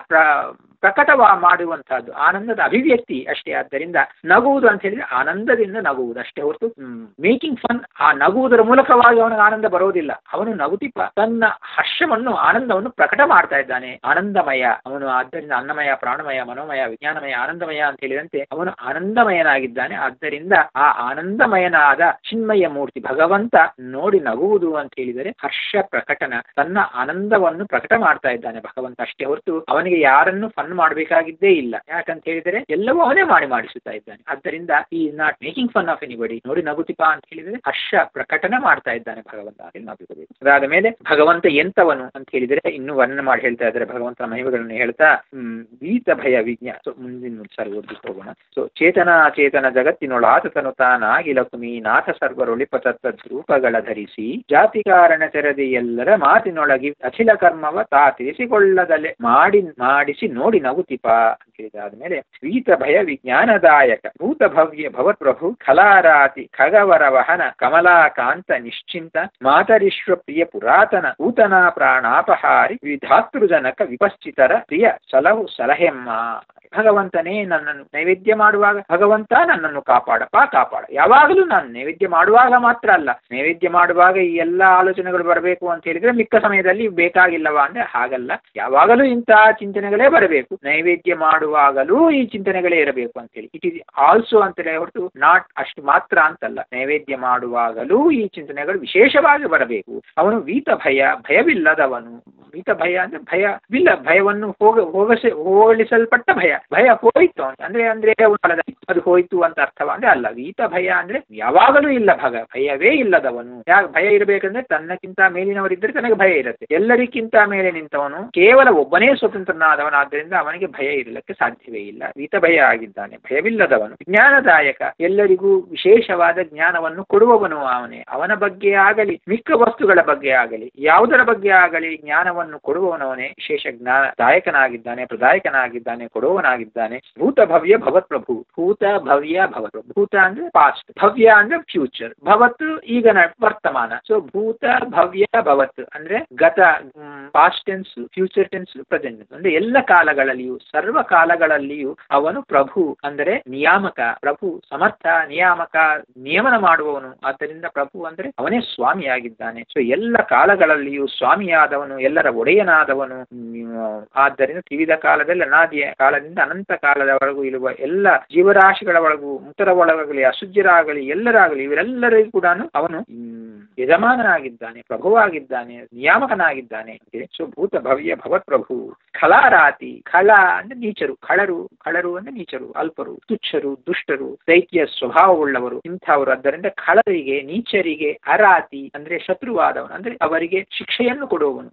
A: ಪ್ರಕಟವ ಮಾಡುವಂತಹದ್ದು, ಆನಂದದ ಅಭಿವ್ಯಕ್ತಿ ಅಷ್ಟೇ. ಆದ್ದರಿಂದ ನಗುವುದು ಅಂತ ಹೇಳಿದ್ರೆ ಆನಂದದಿಂದ ನಗುವುದು ಅಷ್ಟೇ ಹೊರತು ಮೇಕಿಂಗ್ ಫನ್. ಆ ನಗುವುದರ ಮೂಲಕವಾಗಿ ಅವನಿಗೆ ಆನಂದ ಬರೋದಿಲ್ಲ. ಅವನು ನಗುತಿಪ್ಪ ತನ್ನ ಹರ್ಷವನ್ನು ಆನಂದವನ್ನು ಪ್ರಕಟ ಮಾಡ್ತಾ ಇದ್ದಾನೆ, ಆನಂದಮಯ ಅವನು. ಆದ್ದರಿಂದ ಅನ್ನಮಯ ಪ್ರಾಣಮಯ ಮನೋಮಯ ವಿಜ್ಞಾನಮಯ ಆನಂದಮಯ ಅಂತ ಹೇಳಿದಂತೆ ಅವನು ಆನಂದಮಯನಾಗಿದ್ದಾನೆ. ಆದ್ದರಿಂದ ಆ ಆನಂದಮಯನಾದ ಚಿನ್ಮಯ ಮೂರ್ತಿ ಭಗವಂತ ನೋಡಿ ನಗುವುದು ಅಂತ ಹೇಳಿದರೆ ಹರ್ಷ ಪ್ರಕಟನ, ತನ್ನ ಆನಂದವನ್ನು ಪ್ರಕಟ ಮಾಡ್ತಾ ಇದ್ದಾನೆ ಭಗವಂತ ಅಷ್ಟೇ ಹೊರತು ಅವನಿಗೆ ಯಾರನ್ನು ಫನ್ ಮಾಡಬೇಕಾಗಿದ್ದೇ ಇಲ್ಲ. ಯಾಕಂತ ಹೇಳಿದರೆ ಎಲ್ಲವೂ ಅವನೇ ಮಾಡಿ ಮಾಡಿಸುತ್ತಾ ಇದ್ದಾನೆ. ಆದ್ದರಿಂದ ಈ not making fun of anybody. ನೋಡಿ ನಗುತಿಪ ಅಂತ ಹೇಳಿದರೆ ಹರ್ಷ ಪ್ರಕಟನ ಮಾಡ್ತಾ ಇದ್ದಾನೆ ಭಗವಂತ. ನಾವು ಅದಾದ ಮೇಲೆ ಭಗವಂತ ಎಂತವನು ಅಂತ ಹೇಳಿದರೆ ಇನ್ನು ವರ್ಣನೆ ಮಾಡಿ ಹೇಳ್ತಾ ಇದ್ದಾರೆ ಭಗವಂತನ ಮಹಿಮೆಗಳನ್ನು ಹೇಳ್ತಾ ಹ್ಮ್ ವೀತ ಭಯ ವಿಜ್ಞ. ಸೊ ಮುಂದಿನ ಸರಿ ಓದ್ಬಿಟ್ಟು ಹೋಗೋಣ. ಸೊ ಚೇತನ ಚೇತನ ಜಗತ್ತಿನೊಳಾತನು ತಾನಾಗಿ ಲಕ್ಷ್ಮೀ ನಾಥ ಸರ್ವರೊಳಿಪ ತತ್ತದ್ರೂಪಗಳ ಧರಿಸಿ ಜಾತಿ ಕಾರಣ ತೆರೆದಿ ಎಲ್ಲರ ಮಾತಿನೊಳಗಿ ಅಖಿಲ ಕರ್ಮವ ತಾ ತಿಳಿಸಿಕೊಳ್ಳದಲೆ ಮಾಡಿ ಮಾಡಿಸಿ ನೋಡಿ ನಗುತಿಪ ಅಂತ ಹೇಳಿದಾದ್ಮೇಲೆ ವೀತ ಭಯ ವಿಜ್ಞಾನದಾಯಕ ಭೂತ ಭವ್ಯ ಭವತ್ ಪ್ರಭು ಖಲಾರಾತಿ ಖಗವರ ವಹನ ಕಮಲಾಕಾಂತ ನಿಶ್ಚಿಂತ ಮಾತರಿಶ್ವ ಪ್ರಿಯ ಪುರಾತನ ಊತನ ಪ್ರಾಣಾಪಹಾರಿ ವಿಧಾತೃಜನಕ ವಿಪಶ್ಚಿತರ ಪ್ರಿಯ ಸಲಹು ಸಲಹೆಮ್ಮ. ಭಗವಂತನೇ ನನ್ನನ್ನು ನೈವೇದ್ಯ ಮಾಡುವಾಗ ಭಗವಂತ ನನ್ನನ್ನು ಕಾಪಾಡಪ್ಪ ಕಾಪಾಡ. ಯಾವಾಗಲೂ ನಾನು ನೈವೇದ್ಯ ಮಾಡುವಾಗ ಮಾತ್ರ ಅಲ್ಲ, ನೈವೇದ್ಯ ಮಾಡುವಾಗ ಈ ಎಲ್ಲ ಆಲೋಚನೆಗಳು ಬರಬೇಕು ಅಂತ ಹೇಳಿದ್ರೆ ಮಿಕ್ಕ ಸಮಯದಲ್ಲಿ ಬೇಕಾಗಿಲ್ಲವಾ ಅಂದ್ರೆ ಹಾಗಲ್ಲ. ಯಾವಾಗಲೂ ಇಂತಹ ಚಿಂತನೆಗಳೇ ಬರಬೇಕು. ನೈವೇದ್ಯ ಮಾಡುವಾಗಲೂ ಈ ಚಿಂತನೆಗಳೇ ಇರಬೇಕು ಅಂತ ಹೇಳಿ ಇಟ್ ಈಸ್ ಆಲ್ಸೋ ಅಂತೇಳಿ ಹೊರತು ನಾಟ್ ಅಷ್ಟು ಮಾತ್ರ ಅಂತಲ್ಲ. ನೈವೇದ್ಯ ಮಾಡುವಾಗಲೂ ಈ ಚಿಂತನೆಗಳು ವಿಶೇಷವಾಗಿ ಬರಬೇಕು. ಅವನು ವೀತ ಭಯ ಭಯವಿಲ್ಲದವನು. ವೀತ ಭಯ ಅಂದ್ರೆ ಭಯವಿಲ್ಲ, ಭಯವನ್ನು ಹೋಗ ಹೋಗಸ ಹೋಲಿಸಲ್ಪಟ್ಟ ಭಯ. ಭಯ ಹೋಯ್ತು ಅಂದ್ರೆ ಅಂದ್ರೆ ಅದು ಹೋಯ್ತು ಅಂತ ಅರ್ಥವ ಅಂದ್ರೆ ಅಲ್ಲ. ವೀತ ಭಯ ಅಂದ್ರೆ ಯಾವಾಗಲೂ ಇಲ್ಲ, ಭಗ ಭಯವೇ ಇಲ್ಲದವನು. ಯಾಕೆ ಭಯ ಇರಬೇಕಂದ್ರೆ ತನ್ನಕ್ಕಿಂತ ಮೇಲಿನವರಿದ್ದರೆ ತನಗೆ ಭಯ ಇರುತ್ತೆ. ಎಲ್ಲರಿಗಿಂತ ಮೇಲೆ ನಿಂತವನು ಕೇವಲ ಒಬ್ಬನೇ ಸ್ವತಂತ್ರನಾದವನಾದ್ದರಿಂದ ಅವನಿಗೆ ಭಯ ಇರಲಿಕ್ಕೆ ಸಾಧ್ಯವೇ ಇಲ್ಲ. ವೀತ ಭಯ ಆಗಿದ್ದಾನೆ, ಭಯವಿಲ್ಲದವನು. ಜ್ಞಾನದಾಯಕ, ಎಲ್ಲರಿಗೂ ವಿಶೇಷವಾದ ಜ್ಞಾನವನ್ನು ಕೊಡುವವನು ಅವನೇ. ಅವನ ಬಗ್ಗೆ ಆಗಲಿ ಮಿಕ್ಕ ವಸ್ತುಗಳ ಬಗ್ಗೆ ಆಗಲಿ ಯಾವುದರ ಬಗ್ಗೆ ಆಗಲಿ ಜ್ಞಾನವನ್ನು ಕೊಡುವವನವನೇ. ವಿಶೇಷ ಜ್ಞಾನದಾಯಕನಾಗಿದ್ದಾನೆ, ಪ್ರದಾಯಕನಾಗಿದ್ದಾನೆ, ಕೊಡುವನಾಗಿದ್ದಾನೆ. ಭೂತ ಭವ್ಯ ಭವತ್ ಪ್ರಭು. ಭೂತ ಭವ್ಯ ಭವತ್ ಪ್ರಭು. ಭೂತ ಅಂದ್ರೆ ಪಾಸ್ಟ್, ಭವ್ಯ ಅಂದ್ರೆ ಫ್ಯೂಚರ್, ಭವತ್ ಈಗ ವರ್ತಮಾನ. ಸೊ ಭೂತ ಭವ್ಯ ಭವತ್ ಅಂದ್ರೆ ಗತ, past tense, future tense, present tense ಅಂದ್ರೆ ಎಲ್ಲ ಕಾಲಗಳಲ್ಲಿಯೂ ಸರ್ವ ಕಾಲಗಳಲ್ಲಿಯೂ ಅವನು ಪ್ರಭು ಅಂದರೆ ನಿಯಾಮಕ. ಪ್ರಭು ಸಮರ್ಥ, ನಿಯಾಮಕ, ನಿಯಮನ ಮಾಡುವವನು. ಆದ್ದರಿಂದ ಪ್ರಭು ಅಂದ್ರೆ ಅವನೇ ಸ್ವಾಮಿಯಾಗಿದ್ದಾನೆ. ಸೊ ಎಲ್ಲ ಕಾಲಗಳಲ್ಲಿಯೂ ಸ್ವಾಮಿಯಾದವನು, ಎಲ್ಲರ ಒಡೆಯನಾದವನು. ಆದ್ದರಿಂದ ತ್ರಿವಿಧ ಕಾಲದಲ್ಲಿ ಅನಾದಿಯ ಕಾಲದಿಂದ ಅನಂತ ಕಾಲದವರೆಗೂ ಇರುವ ಎಲ್ಲ ಜೀವರಾಶಿಗಳ ಒಳಗೂ ಮುಕ್ತರ ಒಳಗಾಗಲಿ ಅಶುದ್ಧರಾಗಲಿ ಎಲ್ಲರಾಗಲಿ ಇವರೆಲ್ಲರಿಗೂ ಕೂಡ ಅವನು ಯಜಮಾನನಾಗಿದ್ದಾನೆ, ಪ್ರಭುವಾಗಿದ್ದಾನೆ, ನಿಯಾಮಕನಾಗಿದ್ದಾನೆ. ಸೊ ಭೂತ ಭವ್ಯ ಭವತ್ ಪ್ರಭು. ಖಲಾರಾತಿ, ಖಳ ಅಂದ್ರೆ ನೀಚರು, ಖಳರು, ಖಳರು ಅಂದ್ರೆ ನೀಚರು, ಅಲ್ಪರು, ತುಚ್ಛರು, ದುಷ್ಟರು, ದೈತ್ಯ ಸ್ವಭಾವವುಳ್ಳವರು ಇಂಥವರು. ಆದ್ದರಿಂದ ಖಳರಿಗೆ, ನೀಚರಿಗೆ, ಅರಾತಿ ಅಂದ್ರೆ ಶತ್ರುವಾದವನು, ಅಂದ್ರೆ ಅವರಿಗೆ ಶಿಕ್ಷೆಯನ್ನು ಕೊಡುವವನು. ಯಾರ್ಯಾರು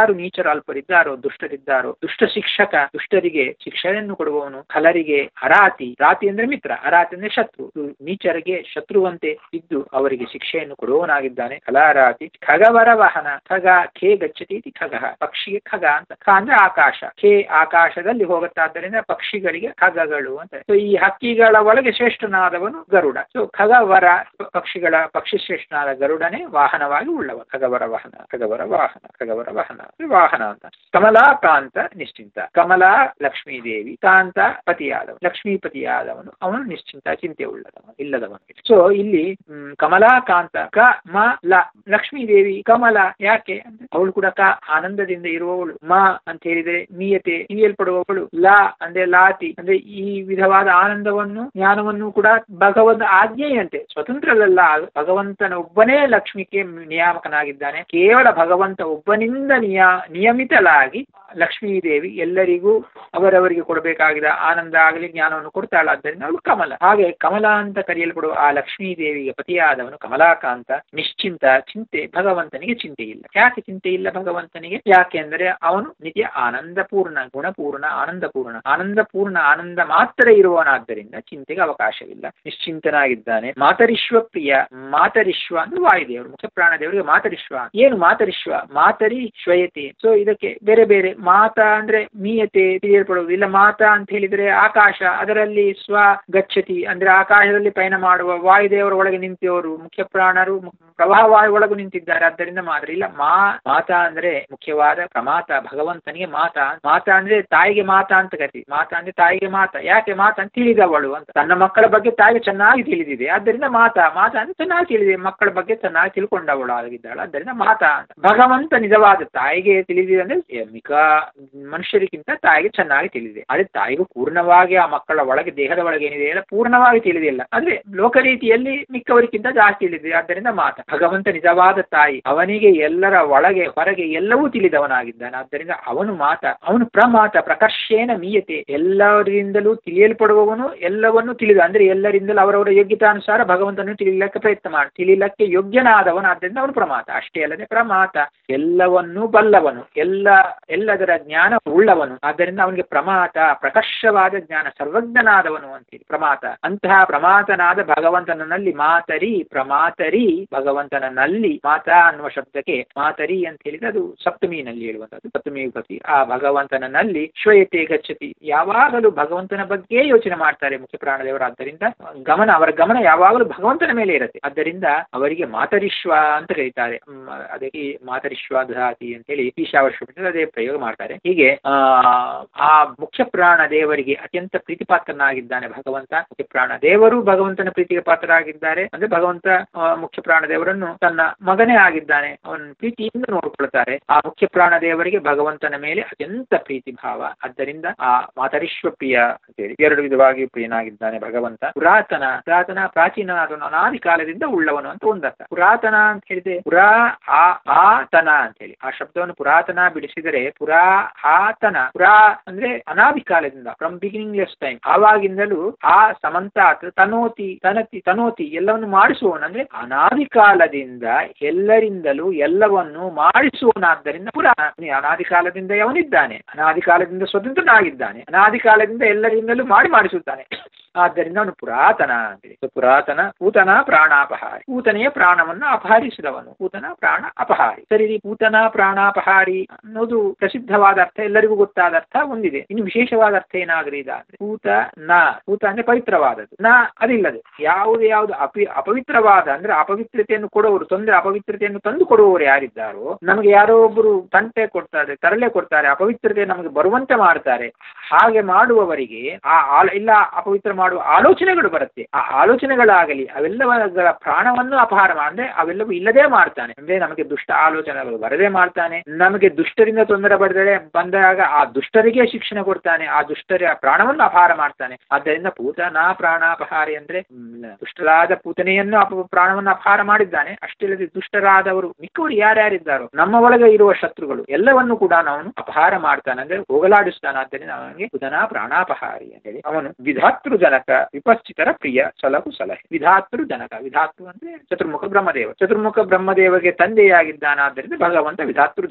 A: ಯಾರು ನೀಚರು ಅಲ್ಪರಿದ್ದಾರೋ ದುಷ್ಟರಿದ್ದಾರೋ ದುಷ್ಟ ಶಿಕ್ಷಕ ದುಷ್ಟರಿಗೆ ಶಿಕ್ಷೆಯನ್ನು ಕೊಡುವವನು, ಖಲರಿಗೆ ಅರಾತಿ, ರಾತಿ ಅಂದ್ರೆ ಮಿತ್ರ, ಅರಾತಿ ಅಂದ್ರೆ ಶತ್ರು, ನೀಚರಿಗೆ ಶತ್ರುವಂತೆ ಇದ್ದು ಅವರಿಗೆ ಶಿಕ್ಷೆಯನ್ನು ಕೊಡುವವನಾಗಿದ್ದಾನೆ ಖಲಾರಾತಿ. ಖಗವರ ವಾಹನ, ಖಗ ಖೇ ಗಚ್ಚತಿ ಖಗ, ಪಕ್ಷಿಗೆ ಖಗ ಅಂತ, ಖ ಅಂದ್ರೆ ಆಕಾಶ, ಖೇ ಆಕಾಶದಲ್ಲಿ ಹೋಗುತ್ತಾದ್ದರಿಂದ ಪಕ್ಷಿಗಳಿಗೆ ಖಗಗಳು ಅಂತ. ಸೊ ಈ ಹಕ್ಕಿಗಳ ಒಳಗೆ ಶ್ರೇಷ್ಠನಾದವನು ಗರುಡ. ಸೊ ಖಗವರ ಪಕ್ಷಿಗಳ ಪಕ್ಷಿ ಶ್ರೇಷ್ಠನಾದ ಗರುಡನೇ ವಾಹನವಾಗಿ ಉಳ್ಳವ. ಖಗವರ ವಾಹನ, ಖಗವರ ವಾಹನ, ಖಗವರ ವಾಹನ ವಾಹನ ಅಂತ. ಕಮಲಾ ಕಾಂತ ನಿಶ್ಚಿಂತ, ಕಮಲಾ ಲಕ್ಷ್ಮೀದೇವಿ, ಕಾಂತ ಪತಿಯಾದವನು, ಲಕ್ಷ್ಮೀಪತಿಯಾದವನು, ಅವನು ನಿಶ್ಚಿಂತ ಚಿಂತೆ ಉಳ್ಳದವನು ಇಲ್ಲದವನು. ಸೊ ಇಲ್ಲಿ ಹ್ಮ್ ಕಮಲಾ ಕಾಂತ ಕ ಮ ಲ, ಲಕ್ಷ್ಮೀದೇವಿ ಕಮಲ ಯಾಕೆ ಅಂದ್ರೆ ಅವಳು ಕೂಡ ಕ ಆನಂದದಿಂದ ಇರುವವಳು, ಮ ಅಂತ ಹೇಳಿದ್ರೆ ಮೀಯತೆ ತಿಳಿಯಲ್ಪಡುವವಳು, ಲ ಅಂದ್ರೆ ಲಾತಿ ಅಂದ್ರೆ ಈ ವಿಧವಾದ ಆನಂದವನ್ನು ಜ್ಞಾನವನ್ನು ಕೂಡ ಭಗವಂತ ಆಜ್ಞೆಯಂತೆ ಸ್ವತಂತ್ರದಲ್ಲ, ಭಗವಂತನ ಒಬ್ಬನೇ ಲಕ್ಷ್ಮಿಗೆ ನಿಯಾಮಕನಾಗಿದ್ದಾನೆ. ಕೇವಲ ಭಗವಂತ ಒಬ್ಬನಿಂದ ನಿಯ ನಿಯಮಿತಲಾಗಿ ಲಕ್ಷ್ಮೀದೇವಿ ಎಲ್ಲರಿಗೂ ಅವರವರಿಗೆ ಕೊಡಬೇಕಾಗಿದ್ದ ಆನಂದ ಆಗಲಿ ಜ್ಞಾನವನ್ನು ಕೊಡ್ತಾಳ. ಆದ್ದರಿಂದ ಅವಳು ಕಮಲ. ಹಾಗೆ ಕಮಲ ಅಂತ ಕರೆಯಲ್ಪಡುವ ಆ ಲಕ್ಷ್ಮೀದೇವಿಗೆ ಪತಿಯಾದವನು ಕಮಲಾಕಾಂತ ನಿಶ್ಚಿಂತ, ಚಿಂತೆ ಭಗವಂತನಿಗೆ ಚಿಂತೆ ಇಲ್ಲ. ಯಾಕೆ ಚಿಂತೆ ಇಲ್ಲ ಭಗವಂತನಿಗೆ? ಯಾಕೆಂದರೆ ಅವನು ನಿತ್ಯ ಆನಂದಪೂರ್ಣ, ಗುಣಪೂರ್ಣ, ಆನಂದಪೂರ್ಣ, ಆನಂದಪೂರ್ಣ ಆನಂದ ಮಾತ್ರ ಇರುವವನಾದ್ದರಿಂದ ಚಿಂತೆಗೆ ಅವಕಾಶವಿಲ್ಲ, ನಿಶ್ಚಿಂತನಾಗಿದ್ದಾನೆ. ಮಾತರಿಶ್ವ ಪ್ರಿಯ, ಮಾತರಿಶ್ವ ಅಂದ್ರೆ ವಾಯುದೇವರು, ಮುಖ್ಯ ಪ್ರಾಣದೇವರಿಗೆ ಮಾತರಿಶ್ವ. ಏನು ಮಾತರಿಶ್ವ? ಮಾತರಿ ಶ್ವಯತೆ. ಸೊ ಇದಕ್ಕೆ ಬೇರೆ ಬೇರೆ ಮಾತ ಅಂದ್ರೆ ಮೀಯತೆ ತಿಳಿಯಲ್ಪಡುವುದು, ಇಲ್ಲ ಮಾತ ಅಂತ ಹೇಳಿದ್ರೆ ಆಕಾಶ, ಅದರಲ್ಲಿ ಸ್ವ ಗಚ್ಚತಿ ಅಂದ್ರೆ ಆಕಾಶದಲ್ಲಿ ಪಯಣ ಮಾಡುವ ವಾಯುದೇವರ ಒಳಗೆ ನಿಂತಿವರು, ಮುಖ್ಯ ಪ್ರಾಣರು ಪ್ರವಾಹ ವಾಯು ಒಳಗೂ ನಿಂತಿದ್ದಾರೆ, ಆದ್ದರಿಂದ ಮಾತ್ರ ಇಲ್ಲ. ಮಾ ಮಾತಾ ಅಂದ್ರೆ ಮುಖ್ಯವಾದ ಪ್ರಮಾತ ಭಗವಂತನಿಗೆ ಮಾತಾ. ಮಾತಾ ಅಂದ್ರೆ ತಾಯಿಗೆ ಮಾತಾ ಅಂತ ಕರಿತೀವಿ. ಮಾತಾ ಅಂದ್ರೆ ತಾಯಿಗೆ ಮಾತಾ. ಯಾಕೆ ಮಾತಾ ಅಂತ ತಿಳಿದವಳು ಅಂತ, ತನ್ನ ಮಕ್ಕಳ ಬಗ್ಗೆ ತಾಯಿಗೆ ಚೆನ್ನಾಗಿ ತಿಳಿದಿದೆ, ಆದ್ದರಿಂದ ಮಾತಾ. ಮಾತಾ ಅಂದ್ರೆ ಚೆನ್ನಾಗಿ ತಿಳಿದಿದೆ, ಮಕ್ಕಳ ಬಗ್ಗೆ ಚೆನ್ನಾಗಿ ತಿಳ್ಕೊಂಡವಳು ಆಗಿದ್ದಾಳು, ಆದ್ದರಿಂದ ಮಾತಾ ಅಂತ. ಭಗವಂತ ನಿಜವಾದ ತಾಯಿಗೆ ತಿಳಿದಿದೆ ಅಂದ್ರೆ ಮಿಕ ಮನುಷ್ಯರಿಗಿಂತ ತಾಯಿಗೆ ಚೆನ್ನಾಗಿ ತಿಳಿದಿದೆ. ಆದ್ರೆ ತಾಯಿಗೂ ಪೂರ್ಣವಾಗಿ ಆ ಮಕ್ಕಳ ಒಳಗೆ ದೇಹದ ಒಳಗೆ ಏನಿದೆ ಎಲ್ಲ ಪೂರ್ಣವಾಗಿ ತಿಳಿದಿಲ್ಲ, ಅಂದ್ರೆ ಲೋಕ ರೀತಿಯಲ್ಲಿ ಮಿಕ್ಕವರಿಗಿಂತ ಜಾಸ್ತಿ ತಿಳಿದಿದೆ, ಆದ್ದರಿಂದ ಮಾತಾ. ಭಗವಂತ ನಿಜವಾದ ತಾಯಿ, ಅವನಿಗೆ ಎಲ್ಲರ ಒಳಗೆ ಹೊರಗೆ ಎಲ್ಲವೂ ತಿಳಿದವನಾಗಿದ್ದಾನೆ, ಆದ್ದರಿಂದ ಅವನು ಮಾತಾ. ಅವನು ಪ್ರಮಾತ, ಪ್ರಕರ್ಷೇನ ಮೀಯತೆ, ಎಲ್ಲರಿಂದಲೂ ತಿಳಿಯಲ್ಪಡುವವನು, ಎಲ್ಲವನ್ನೂ ತಿಳಿದ ಅಂದ್ರೆ ಎಲ್ಲರಿಂದಲೂ ಅವರವರ ಯೋಗ್ಯತಾನುಸಾರ ಭಗವಂತನನ್ನು ತಿಳಿಯಲಿಕ್ಕೆ ಪ್ರಯತ್ನ ಮಾಡಿ ತಿಳಿಯಲಿಕ್ಕೆ ಯೋಗ್ಯನಾದವನು, ಆದ್ದರಿಂದ ಅವನು ಪ್ರಮಾತ. ಅಷ್ಟೇ ಅಲ್ಲದೆ ಪ್ರಮಾತ, ಎಲ್ಲವನ್ನೂ ಬಲ್ಲವನು, ಎಲ್ಲ ಎಲ್ಲದರ ಜ್ಞಾನ ಉಳ್ಳವನು, ಆದ್ದರಿಂದ ಅವನಿಗೆ ಪ್ರಮಾತ, ಪ್ರಕರ್ಷವಾದ ಜ್ಞಾನ, ಸರ್ವಜ್ಞನಾದವನು ಅಂತೇಳಿ ಪ್ರಮಾತ. ಅಂತಹ ಪ್ರಮಾತನಾದ ಭಗವಂತನಲ್ಲಿ ಮಾತರಿ, ಪ್ರಮಾತರಿ ಭಗವಂತನಲ್ಲಿ. ಮಾತಾ ಅನ್ನುವ ಶಬ್ದಕ್ಕೆ ಮಾತರಿ ಅಂತ ಹೇಳಿದ್ರೆ ಅದು ಸಪ್ತಮಿನಲ್ಲಿ ಹೇಳುವಂಥದ್ದು, ಸಪ್ತಮಿ ವಿಭಕ್ತಿ. ಆ ಭಗವಂತನಲ್ಲಿ ಶ್ವಯತೆ ಗಚ್ಚತಿ, ಯಾವಾಗಲೂ ಭಗವಂತನ ಬಗ್ಗೆ ಯೋಚನೆ ಮಾಡ್ತಾರೆ ಮುಖ್ಯ ಪ್ರಾಣದೇವರು, ಆದ್ದರಿಂದ ಗಮನ, ಅವರ ಗಮನ ಯಾವಾಗಲೂ ಭಗವಂತನ ಮೇಲೆ ಇರುತ್ತೆ, ಆದ್ದರಿಂದ ಅವರಿಗೆ ಮಾತರಿಶ್ವ ಅಂತ ಕರೀತಾರೆ. ಅದಕ್ಕೆ ಮಾತರಿಶ್ವ ಧಾತಿ ಅಂತ ಹೇಳಿ ಈಶಾವಾಸ್ಯ ಅದೇ ಪ್ರಯೋಗ ಮಾಡ್ತಾರೆ. ಹೀಗೆ ಆ ಆ ಮುಖ್ಯ ಪ್ರಾಣ ದೇವರಿಗೆ ಅತ್ಯಂತ ಪ್ರೀತಿಪಾತ್ರನಾಗಿದ್ದಾನೆ ಭಗವಂತ. ಮುಖ್ಯ ಪ್ರಾಣ ದೇವರು ಭಗವಂತನ ಪ್ರೀತಿಗೆ ಪಾತ್ರರಾಗಿದ್ದಾರೆ, ಅಂದ್ರೆ ಭಗವಂತ ಮುಖ್ಯ ಪ್ರಾಣ ದೇವರನ್ನು ತನ್ನ ಮಗನೇ ಆಗಿದ್ದಾನೆ, ಅವನ ಪ್ರೀತಿಯಿಂದ ನೋಡಿಕೊಳ್ತಾರೆ. ಆ ಮುಖ್ಯ ಪ್ರಾಣ ದೇವರಿಗೆ ಭಗವಂತನ ಮೇಲೆ ಅತ್ಯಂತ ಪ್ರೀತಿ ಭಾವ, ಆದ್ದರಿಂದ ಆ ಮಾತರಿಶ್ವ ಪ್ರಿಯ ಅಂತೇಳಿ ಎರಡು ವಿಧವಾಗಿ ಪ್ರಿಯನಾಗಿದ್ದಾನೆ ಭಗವಂತ. ಪುರಾತನ, ಪುರಾತನ ಪ್ರಾಚೀನ, ಅದನ್ನು ಅನಾದಿ ಕಾಲದಿಂದ ಉಳ್ಳವನು ಅಂತ ಒಂದರ್ಥ. ಪುರಾತನ ಅಂತ ಹೇಳಿದ್ರೆ ಪುರಾ ಆ ಆತನ ಅಂತ ಹೇಳಿ ಆ ಶಬ್ದವನ್ನು ಪುರಾತನ ಬಿಡಿಸಿದರೆ ಪುರಾ ಆತನ, ಪುರಾ ಅಂದ್ರೆ ಅನಾದಿ ಕಾಲದಿಂದ, ಫ್ರಮ್ ಬಿಗಿನಿಂಗ್ ಲೆಸ್ ಟೈಮ್, ಆವಾಗಿಂದಲೂ ಆ ಸಮಂತಾತ್ ತನೋತಿ, ತನತಿ ತನೋತಿ ಎಲ್ಲವನ್ನು ಮಾಡಿಸುವವನು, ಅಂದ್ರೆ ಅನಾದಿ ಕಾಲದಿಂದ ಎಲ್ಲರಿಂದಲೂ ಎಲ್ಲವನ್ನು ಮಾಡಿಸುವನಾದ್ದರಿಂದ ಪುರಾ. ಅನಾದಿ ಕಾಲದಿಂದ ಅವನಿದ್ದಾನೆ, ಅನಾದಿ ಕಾಲದಿಂದ ಸ್ವತಂತ್ರನಾಗಿದ್ದಾನೆ, ಅನಾದಿ ಕಾಲದಿಂದ ಎಲ್ಲರಿಂದಲೂ ಮಾಡಿ ಮಾಡಿಸುತ್ತಾನೆ, ಆದ್ದರಿಂದ ಅವನು ಪುರಾತನ ಅಂತೇಳಿ. ಪುರಾತನ ಪೂತನ ಪ್ರಾಣಾಪಹಾರಿ, ಪೂತನೆಯ ಪ್ರಾಣವನ್ನು ಅಪಹರಿಸಿದವನು, ಪೂತನ ಪ್ರಾಣ ಅಪಹಾರಿ. ಸರಿ, ಪೂತನ ಪ್ರಾಣಾಪಹಾರಿ ಅನ್ನೋದು ಪ್ರಸಿದ್ಧವಾದ ಅರ್ಥ, ಎಲ್ಲರಿಗೂ ಗೊತ್ತಾದ ಅರ್ಥ ಒಂದಿದೆ. ಇನ್ನು ವಿಶೇಷವಾದ ಅರ್ಥ ಏನಾದ್ರೂ ಇದೆ ಅಂದ್ರೆ ಪೂತ ನ, ಪೂತ ಅಂದ್ರೆ ಪವಿತ್ರವಾದದ್ದು, ನ ಅದಿಲ್ಲದೆ ಯಾವುದು ಯಾವುದು ಅಪಿ ಅಪವಿತ್ರವಾದ ಅಂದ್ರೆ ಅಪವಿತ್ರತೆಯನ್ನು ಕೊಡುವವರು, ತೊಂದರೆ ಅಪವಿತ್ರತೆಯನ್ನು ತಂದು ಕೊಡುವವರು ಯಾರಿದ್ದಾರೋ, ನಮಗೆ ಯಾರೋ ಒಬ್ಬರು ತಂಟೆ ಕೊಡ್ತಾರೆ, ತರಲೆ ಕೊಡ್ತಾರೆ, ಅಪವಿತ್ರತೆ ನಮಗೆ ಬರುವಂತೆ ಮಾಡ್ತಾರೆ, ಹಾಗೆ ಮಾಡುವವರಿಗೆ ಆ ಇಲ್ಲ ಅಪವಿತ್ರ ಮಾಡುವ ಆಲೋಚನೆಗಳು ಬರುತ್ತೆ, ಆ ಆಲೋಚನೆಗಳಾಗಲಿ ಅವೆಲ್ಲವರ ಪ್ರಾಣವನ್ನು ಅಪಹಾರ ಅಂದ್ರೆ ಅವೆಲ್ಲವೂ ಇಲ್ಲದೆ ಮಾಡ್ತಾನೆ, ಅಂದ್ರೆ ನಮಗೆ ದುಷ್ಟ ಆಲೋಚನೆಗಳು ಬರದೇ ಮಾಡ್ತಾನೆ, ನಮಗೆ ದುಷ್ಟರಿಂದ ತೊಂದರೆ ಬರೆದರೆ ಬಂದಾಗ ಆ ದುಷ್ಟರಿಗೆ ಶಿಕ್ಷಣ ಕೊಡ್ತಾನೆ, ಆ ದುಷ್ಟರ ಪ್ರಾಣವನ್ನು ಅಪಹಾರ ಮಾಡ್ತಾನೆ. ಆದ್ದರಿಂದ ಪೂತನ ಪ್ರಾಣಾಪಹಾರಿ ಅಂದ್ರೆ ದುಷ್ಟರಾದ ಪೂತನೆಯನ್ನು ಅಪ ಪ್ರಾಣವನ್ನು ಅಪಹಾರ ಮಾಡಿದ್ದಾನೆ. ಅಷ್ಟಿಲ್ಲದೆ ದುಷ್ಟರಾದವರು ಮಿಕ್ಕವರು ಯಾರ್ಯಾರಿದ್ದಾರೋ ನಮ್ಮ ಒಳಗೆ ಇರುವ ಶತ್ರುಗಳು ಎಲ್ಲವನ್ನು ಕೂಡ ಅವನು ಅಪಹಾರ ಮಾಡ್ತಾನೆ, ಅಂದ್ರೆ ಹೋಗಲಾಡಿಸ್ತಾನೆ. ಆದ್ದರಿಂದ ಅವನಿಗೆ ಪೂತನ ಪ್ರಾಣಾಪಹಾರಿ ಅಂತ ಹೇಳಿ. ಅವನು ವಿಧಾತೃ ಜನಕ, ವಿಪಶ್ಚಿತರ ಪ್ರಿಯ, ಸಲಹು ಸಲಹೆ. ವಿಧಾತೃ ಜನಕ, ವಿಧಾತೃ ಅಂದ್ರೆ ಚತುರ್ಮುಖ ಬ್ರಹ್ಮದೇವ, ಚತುರ್ಮುಖ ಬ್ರಹ್ಮದೇವಗೆ ತಂದೆಯಾಗಿದ್ದಾನಾದ್ದರಿಂದ ಭಗವಂತ ವಿಧಾತೃ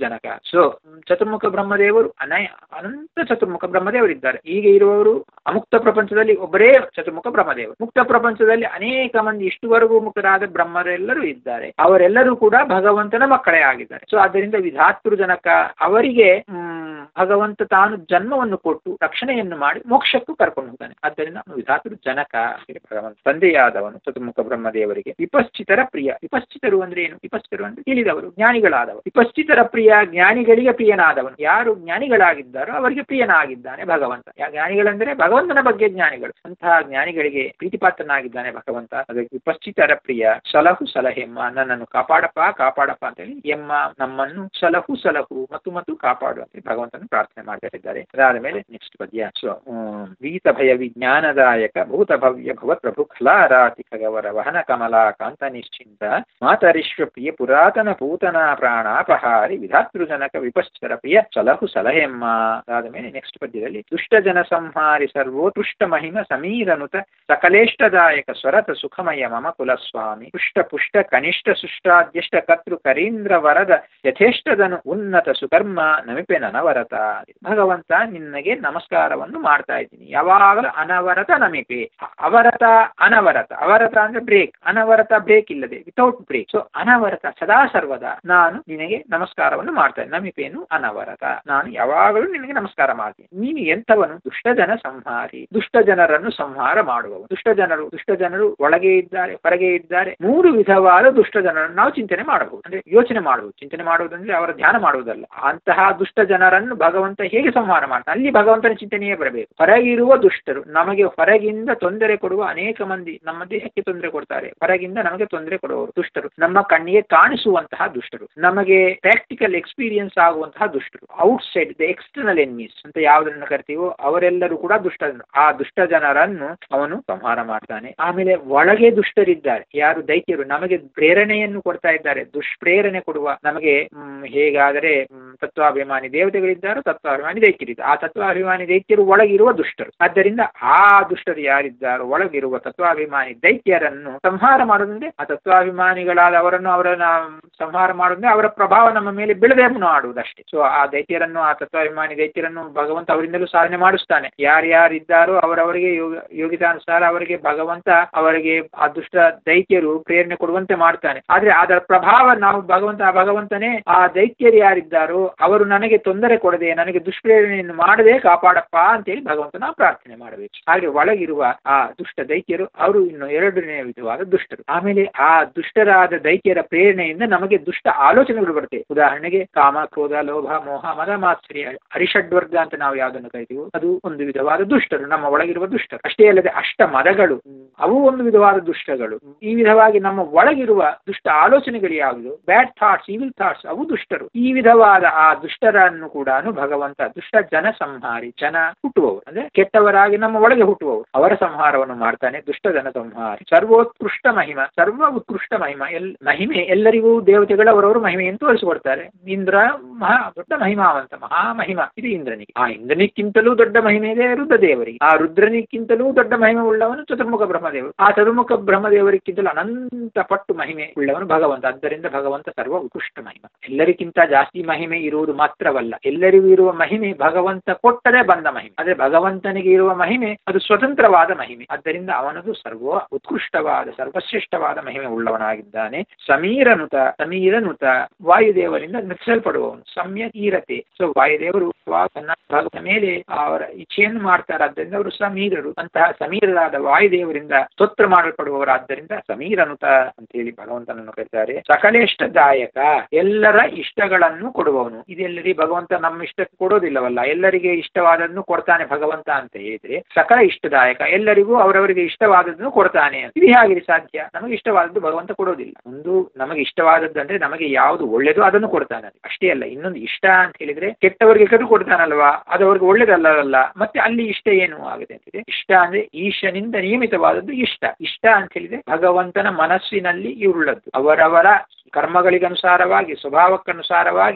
A: ಜನಕ. ಸೊ ಚತುರ್ಮುಖ ಬ್ರಹ್ಮದೇವರು ಅನಯ ಅನಂತ ಚತುರ್ಮುಖ ಬ್ರಹ್ಮದೇವರಿದ್ದಾರೆ. ಈಗ ಇರುವವರು ಅಮುಕ್ತ ಪ್ರಪಂಚದಲ್ಲಿ ಒಬ್ಬರೇ ಚತುರ್ಮುಖ ಬ್ರಹ್ಮದೇವರು. ಮುಕ್ತ ಪ್ರಪಂಚದಲ್ಲಿ ಅನೇಕ ಮಂದಿ ಇಷ್ಟುವರೆಗೂ ಮುಕ್ತರಾದ ಬ್ರಹ್ಮರೆಲ್ಲರೂ ಇದ್ದಾರೆ. ಅವರೆಲ್ಲರೂ ಕೂಡ ಭಗವಂತನ ಮಕ್ಕಳೇ ಆಗಿದ್ದಾರೆ. ಸೊ ಆದ್ದರಿಂದ ವಿಧಾತೃ ಜನಕ ಅವರಿಗೆ ಹ್ಮ್ ಭಗವಂತ ತಾನು ಜನ್ಮವನ್ನು ಕೊಟ್ಟು ರಕ್ಷಣೆಯನ್ನು ಮಾಡಿ ಮೋಕ್ಷಕ್ಕೂ ಕರ್ಕೊಂಡು ಹೋಗ್ತಾನೆ. ಆದ್ದರಿಂದ ವಿಧಾತೃ ಜನಕ ಭಗವಂತ ತಂದೆಯಾದವನು ಚತುರ್ಮುಖ ಬ್ರಹ್ಮದೇವರಿಗೆ. ವಿಪಶ್ಚಿತರ ಪ್ರಿಯ. ವಿಪಶ್ಚಿತರು ಅಂದ್ರೆ ಏನು? ವಿಪಶ್ಚಿತರು ಅಂದ್ರೆ ತಿಳಿದವರು, ಜ್ಞಾನಿಗಳಾದವರು. ವಿಪಶ್ಚಿತರ ಪ್ರಿಯ, ಜ್ಞಾನಿಗಳಿಗೆ ಪ್ರಿಯನಾದವನು. ಯಾರು ಜ್ಞಾನಿಗಳಾಗಿದ್ದಾರೋ ಅವರಿಗೆ ಪ್ರಿಯನಾಗಿದ್ದಾನೆ ಭಗವಂತ. ಜ್ಞಾನಿಗಳಂದ್ರೆ ಭಗವಂತನ ಬಗ್ಗೆ ಜ್ಞಾನಿಗಳು. ಅಂತಹ ಜ್ಞಾನಿಗಳಿಗೆ ಪ್ರೀತಿಪಾತ್ರನಾಗಿದ್ದಾನೆ ಭಗವಂತ. ಅದಕ್ಕೆ ವಿಪಶ್ಚಿತರ ಪ್ರಿಯ. ಸಲಹು ಸಲಹೆಮ್ಮ, ನನ್ನನ್ನು ಕಾಪಾಡಪ್ಪ ಕಾಪಾಡಪ್ಪ ಅಂತ ಹೇಳಿ ಎಮ್ಮ ನಮ್ಮನ್ನು ಸಲಹು ಸಲಹು ಮತ್ತು ಮತ್ತು ಕಾಪಾಡು ಅಂತ ಭಗವಂತನ ಪ್ರಾರ್ಥನೆ ಮಾಡ್ತಾ ಇದ್ದಾರೆ. ಅದಾದ ಮೇಲೆ ನೆಕ್ಸ್ಟ್ ಪದ್ಯ. ಸೊ ವೀತ ಭಯ ವಿಜ್ಞಾನದಾಯಕ ಭೂತ ಭವ್ಯ ಭವತ್ ಪ್ರಭು ಖಲಾರಾತಿ ಖಗವರ ವಹನ ಕಮಲಾ ಕಾಂತ ನಿಶ್ಚಿಂತ ಮಾತರಿಶ್ವ ಪ್ರಿಯ ಪುರಾತನ ಪೂತನ ಪ್ರಾಣಾಪಹಾರಿ ವಿಧಾತೃಜನಕ ವಿಪಶ್ಚರ ಪ್ರಿಯ ಸಲಹು ಸಲಹೆಮ್ಮ. ಅದಾದ ಮೇಲೆ ನೆಕ್ಸ್ಟ್ ಪದ್ಯದಲ್ಲಿ ದುಷ್ಟ ಜನ ಸಂಹಾರಿ ಸರ್ವೋತ್ಕೃಷ್ಟ ಮಹಿಮ ಸಮೀರನುತ ಸಕಲೇಷ್ಟದಾಯಕ ಸ್ವರತ ಸುಖಮಯ ಮಮ ಕುಲಸ್ವಾಮಿ ಪುಷ್ಟ ಪುಷ್ಟ ಕನಿಷ್ಠ ಸುಷ್ಟಾದ್ಯಷ್ಟ ಕರ್ತೃ ಕರೀಂದ್ರ ವರದ ಯಥೇಷ್ಟದನು ಉನ್ನತ ಸುಕರ್ಮ ನಮಿಪೆ ನನವರತ. ಭಗವಂತ ನಿನ್ನಗೆ ನಮಸ್ಕಾರವನ್ನು ಮಾಡ್ತಾ ಇದ್ದೀನಿ. ಯಾವಾಗಲೂ ಅನವರತ ನಮಿಪೆ. ಅವರತ ಅನವರತ. ಅವರತ ಅಂದ್ರೆ ಬ್ರೇಕ್, ಅನವರತ ಬ್ರೇಕ್ ಇಲ್ಲದೆ, ವಿತೌಟ್ ಬ್ರೇಕ್. ಸೊ ಅನವರತ ಸದಾ ಸರ್ವದ ನಾನು ನಿನಗೆ ನಮಸ್ಕಾರವನ್ನು ಮಾಡ್ತೇನೆ. ನಮಿಪೇನು ಅನವರತ. ನಾನು ಯಾವಾಗಲೂ ನಿನಗೆ ನಮಸ್ಕಾರ ಮಾಡ್ತೀನಿ. ನೀನು ಎಂಥವನು? ದುಷ್ಟ ಜನ ಸಂಹಾರಿ. ದುಷ್ಟ ಜನರನ್ನು ಸಂಹಾರ ಮಾಡುವವನು. ದುಷ್ಟ ಜನರು ದುಷ್ಟ ಜನರು ಒಳಗೆ ಇದ್ದಾರೆ, ಹೊರಗೆ ಇದ್ದಾರೆ. ಮೂರು ವಿಧವಾದ ದುಷ್ಟ ಜನರನ್ನು ನಾವು ಚಿಂತನೆ ಮಾಡಬಹುದು. ಅಂದ್ರೆ ಯೋಚನೆ ಮಾಡುವುದು. ಚಿಂತನೆ ಮಾಡುವುದಂದ್ರೆ ಅವರ ಧ್ಯಾನ ಮಾಡುವುದಲ್ಲ. ಅಂತಹ ದುಷ್ಟ ಜನರನ್ನು ಭಗವಂತ ಹೇಗೆ ಸಂಹಾರ ಮಾಡ್ತಾನೆ, ಅಲ್ಲಿ ಭಗವಂತನ ಚಿಂತನೆಯೇ ಬರಬೇಕು. ಹೊರಗಿರುವ ದುಷ್ಟರು, ನಮಗೆ ಹೊರಗಿಂದ ತೊಂದರೆ ಕೊಡುವ ಅನೇಕ ಮಂದಿ ನಮ್ಮ ದೇಹಕ್ಕೆ ತೊಂದರೆ ಕೊಡ್ತಾರೆ. ಹೊರಗಿಂದ ನಮಗೆ ತೊಂದರೆ ಕೊಡುವವರು ದುಷ್ಟರು. ನಮ್ಮ ಕಣ್ಣಿಗೆ ಕಾಣಿಸುವಂತಹ ದುಷ್ಟರು, ನಮಗೆ ಪ್ರಾಕ್ಟಿಕಲ್ ಎಕ್ಸ್ಪೀರಿಯನ್ಸ್ ಆಗುವಂತಹ ದುಷ್ಟರು. ಔಟ್ಸೈಡ್ ದ ಎಕ್ಸ್ಟರ್ನಲ್ ಎನಿಮೀಸ್ ಅಂತ ಯಾವುದನ್ನು ಕರಿತೀವೋ ಅವರೆಲ್ಲರೂ ಕೂಡ ದುಷ್ಟ. ಆ ದುಷ್ಟ ಜನರನ್ನು ಅವನು ಸಂಹಾರ ಮಾಡ್ತಾನೆ. ಆಮೇಲೆ ಒಳಗೆ ದುಷ್ಟರಿದ್ದಾರೆ. ಯಾರು? ದೈತ್ಯರು. ನಮಗೆ ಪ್ರೇರಣೆಯನ್ನು ಕೊಡ್ತಾ ಇದ್ದಾರೆ. ದುಷ್ಪ್ರೇರಣೆ ಕೊಡುವ ನಮಗೆ ಹೇಗಾದರೆ ತತ್ವಾಭಿಮಾನಿ ದೇವತೆಗಳಿದ್ದಾರೋ ತತ್ವಾಭಿಮಾನಿ ದೈತ್ಯರಿದ್ದಾರೆ. ಆ ತತ್ವಾಭಿಮಾನಿ ದೈತ್ಯರು ಒಳಗಿರುವ ದುಷ್ಟರು. ಆದ್ದರಿಂದ ಆ ದುಷ್ಟರು ಯಾರಿದ್ದಾರೋ ಒಳಗಿರುವ ತತ್ವಾಭಿಮಾನಿ ದೈತ್ಯರನ್ನು ಸಂಹಾರ ಮಾಡೋದಂದ್ರೆ ಆ ತತ್ವಾಭಿಮಾನಿಗಳಾದ ಅವರನ್ನು ಅವರನ್ನ ಸಂಹಾರ ಮಾಡೋದಂದ್ರೆ ಅವರ ಪ್ರಭಾವ ನಮ್ಮ ಮೇಲೆ ಬೀಳದೆ ಮಾಡುವುದಷ್ಟೇ. ಸೊ ಆ ದೈತ್ಯರನ್ನು, ಆ ತತ್ವಾಭಿಮಾನಿ ದೈತ್ಯರನ್ನು ಭಗವಂತ ಅವರಿಂದಲೂ ಸಾಧನೆ ಮಾಡಿಸ್ತಾನೆ. ಯಾರ್ಯಾರಿದ್ದಾರೋ ಅವರವರಿಗೆ ಯೋಗ ಯೋಗಿತಾನುಸಾರ ಅವರಿಗೆ ಭಗವಂತ ಅವರಿಗೆ ಆ ದುಷ್ಟ ದೈತ್ಯರು ಪ್ರೇರಣೆ ಕೊಡುವಂತೆ ಮಾಡ್ತಾನೆ. ಆದ್ರೆ ಅದರ ಪ್ರಭಾವ ನಾವು ಭಗವಂತ ಆ ಭಗವಂತನೇ ಆ ದೈತ್ಯರು ಯಾರಿದ್ದಾರೋ ಅವರು ನನಗೆ ತೊಂದರೆ ಕೊಡದೆ, ನನಗೆ ದುಷ್ಪ್ರೇರಣೆಯನ್ನು ಮಾಡದೆ ಕಾಪಾಡಪ್ಪ ಅಂತೇಳಿ ಭಗವಂತ ನಾವು ಪ್ರಾರ್ಥನೆ ಮಾಡಬೇಕು. ಹಾಗೆ ಒಳಗಿರುವ ಆ ದುಷ್ಟ ದೈತ್ಯರು ಅವರು ಇನ್ನು ಎರಡನೇ ವಿಧವಾದ ದುಷ್ಟರು. ಆಮೇಲೆ ಆ ದುಷ್ಟರಾದ ದೈತ್ಯರ ಪ್ರೇರಣೆಯಿಂದ ನಮಗೆ ದುಷ್ಟ ಆಲೋಚನೆಗಳು ಬರುತ್ತೆ. ಉದಾಹರಣೆಗೆ ಕಾಮ, ಕ್ರೋಧ, ಲೋಭ, ಮೋಹ, ಮದ, ಮಾತ್ಸರ್ಯ, ಹರಿಷಡ್ವರ್ಗ ಅಂತ ನಾವು ಯಾವುದನ್ನು ಕರಿತೀವೋ ಅದು ಒಂದು ವಿಧವಾದ ದುಷ್ಟರು, ನಮ್ಮ ಒಳಗಿರುವ ದುಷ್ಟರು. ಅಷ್ಟೇ ಅಲ್ಲದೆ ಅಷ್ಟ ಮದಗಳು ಅವು ಒಂದು ವಿಧವಾದ ದುಷ್ಟಗಳು. ಈ ವಿಧವಾಗಿ ನಮ್ಮ ಒಳಗಿರುವ ದುಷ್ಟ ಆಲೋಚನೆಗಳು ಯಾವುದು? ಬ್ಯಾಡ್ ಥಾಟ್ಸ್, ಈವಿಲ್ ಥಾಟ್ಸ್, ಅವು ದುಷ್ಟರು. ಈ ವಿಧವಾದ ಆ ದುಷ್ಟರನ್ನು ಕೂಡ ಭಗವಂತ ದುಷ್ಟ ಜನ ಸಂಹಾರಿ. ಜನ ಹುಟ್ಟುವವರು ಅಂದ್ರೆ ಕೆಟ್ಟವರಾಗಿ ನಮ್ಮ ಒಳಗೆ ಹುಟ್ಟುವವರು, ಅವರ ಸಂಹಾರವನ್ನು ಮಾಡ್ತಾನೆ. ದುಷ್ಟ ಜನ ಸಂಹಾರಿ. ಸರ್ವೋತ್ಕೃಷ್ಟ ಮಹಿಮ, ಸರ್ವ ಉತ್ಕೃಷ್ಟ ಮಹಿಮ. ಎಲ್ ಮಹಿಮೆ ಎಲ್ಲರಿಗೂ ದೇವತೆಗಳು ಅವರವರು ಮಹಿಮೆಯನ್ನು ತೋರಿಸಿಕೊಡ್ತಾರೆ. ಇಂದ್ರ ಮಹಾ ದೊಡ್ಡ ಮಹಿಮಾವಂತ, ಮಹಾಮಹಿಮ ಇದು ಇಂದ್ರನಿಗೆ. ಆ ಇಂದ್ರನಿಕ್ಕಿಂತಲೂ ದೊಡ್ಡ ಮಹಿಮೆ ಇದೆ ರುದ್ರದೇವರಿಗೆ. ಆ ರುದ್ರನಿಕ್ಕಿಂತಲೂ ದೊಡ್ಡ ಮಹಿಮೆ ಉಳ್ಳವನು ಚತುರ್ಮುಖ ಬ್ರಹ್ಮದೇವರು. ಆ ಚತುರ್ಮುಖ ಬ್ರಹ್ಮದೇವರಿಗಿಂತಲೂ ಅನಂತ ಪಟ್ಟು ಮಹಿಮೆ ಉಳ್ಳವನು ಭಗವಂತ. ಆದ್ದರಿಂದ ಭಗವಂತ ಸರ್ವ ಉತ್ಕೃಷ್ಟ ಮಹಿಮ. ಎಲ್ಲರಿಗಿಂತ ಜಾಸ್ತಿ ಮಹಿಮೆ ಇರುವುದು ಮಾತ್ರವಲ್ಲ, ಎಲ್ಲರಿಗೂ ಇರುವ ಮಹಿಮೆ ಭಗವಂತ ಕೊಟ್ಟರೆ ಬಂದ ಮಹಿಮೆ. ಆದ್ರೆ ಭಗವಂತನಿಗೆ ಇರುವ ಮಹಿಮೆ ಅದು ಸ್ವತಂತ್ರವಾದ ಮಹಿಮೆ. ಆದ್ದರಿಂದ ಅವನದು ಸರ್ವ ಉತ್ಕೃಷ್ಟವಾದ ಸರ್ವಶ್ರೇಷ್ಠವಾದ ಮಹಿಮೆ ಉಳ್ಳವನಾಗಿದ್ದಾನೆ. ಸಮೀರನುತ, ಸಮೀರನುತ ವಾಯುದೇವರಿಂದ ನೃತ್ಸಲ್ಪಡುವವನು. ಸಮ್ಯ ಈರತೆ. ಸೊ ವಾಯುದೇವರು ಭಗವಂತ ಮೇಲೆ ಅವರ ಇಚ್ಛೆಯನ್ನು ಮಾಡ್ತಾರೆ. ಆದ್ದರಿಂದ ಅವರು ಸಮೀರರು. ಅಂತಹ ಸಮೀರರಾದ ವಾಯುದೇವರಿಂದ ಸ್ತೋತ್ರ ಮಾಡಲ್ಪಡುವವರಾದ್ದರಿಂದ ಸಮೀರನುತ ಅಂತ ಹೇಳಿ ಭಗವಂತನನ್ನು ಕರೀತಾರೆ. ಸಕಲೇಷ್ಟದಾಯಕ, ಎಲ್ಲರ ಇಷ್ಟಗಳನ್ನು ಕೊಡುವವನು. ಇದೆಲ್ಲರಿಗೆ ಭಗವಂತ ನಮ್ಮ ಇಷ್ಟಕ್ಕೆ ಕೊಡೋದಿಲ್ಲವಲ್ಲ, ಎಲ್ಲರಿಗೆ ಇಷ್ಟವಾದನ್ನು ಕೊಡ್ತಾನೆ ಭಗವಂತ ಅಂತ ಹೇಳಿದ್ರೆ ಸಕಲ ಇಷ್ಟದಾಯಕ, ಎಲ್ಲರಿಗೂ ಅವರವರಿಗೆ ಇಷ್ಟವಾದದ್ದನ್ನು ಕೊಡ್ತಾನೆ. ಇದು ಹೇಗೆ ಸಾಧ್ಯ? ನಮಗೆ ಇಷ್ಟವಾದದ್ದು ಭಗವಂತ ಕೊಡೋದಿಲ್ಲ. ಒಂದು ನಮಗೆ ಇಷ್ಟವಾದದ್ದು ಅಂದ್ರೆ ನಮಗೆ ಯಾವುದು ಒಳ್ಳೇದು ಅದನ್ನು ಕೊಡ್ತಾನೆ, ಅಷ್ಟೇ ಅಲ್ಲ. ಇನ್ನೊಂದು ಇಷ್ಟ ಅಂತ ಹೇಳಿದ್ರೆ ಕೆಟ್ಟವರಿಗೆ ಕೆಟ್ಟು ಕೊಡ್ತಾನಲ್ವಾ, ಅದು ಅವ್ರಿಗೆ ಒಳ್ಳೇದಲ್ಲವಲ್ಲ. ಮತ್ತೆ ಅಲ್ಲಿ ಇಷ್ಟ ಏನು ಆಗುತ್ತೆ ಅಂತಿದೆ. ಇಷ್ಟ ಅಂದ್ರೆ ಈಶನಿಂದ ನಿಯಮಿತವಾದದ್ದು ಇಷ್ಟ. ಇಷ್ಟ ಅಂತ ಹೇಳಿದ್ರೆ ಭಗವಂತನ ಮನಸ್ಸಿನಲ್ಲಿ ಇರುಳ್ಳದ್ದು. ಅವರವರ ಕರ್ಮಗಳಿಗನುಸಾರವಾಗಿ ಸ್ವಭಾವಕ್ಕನುಸಾರವಾಗಿ ಅವರ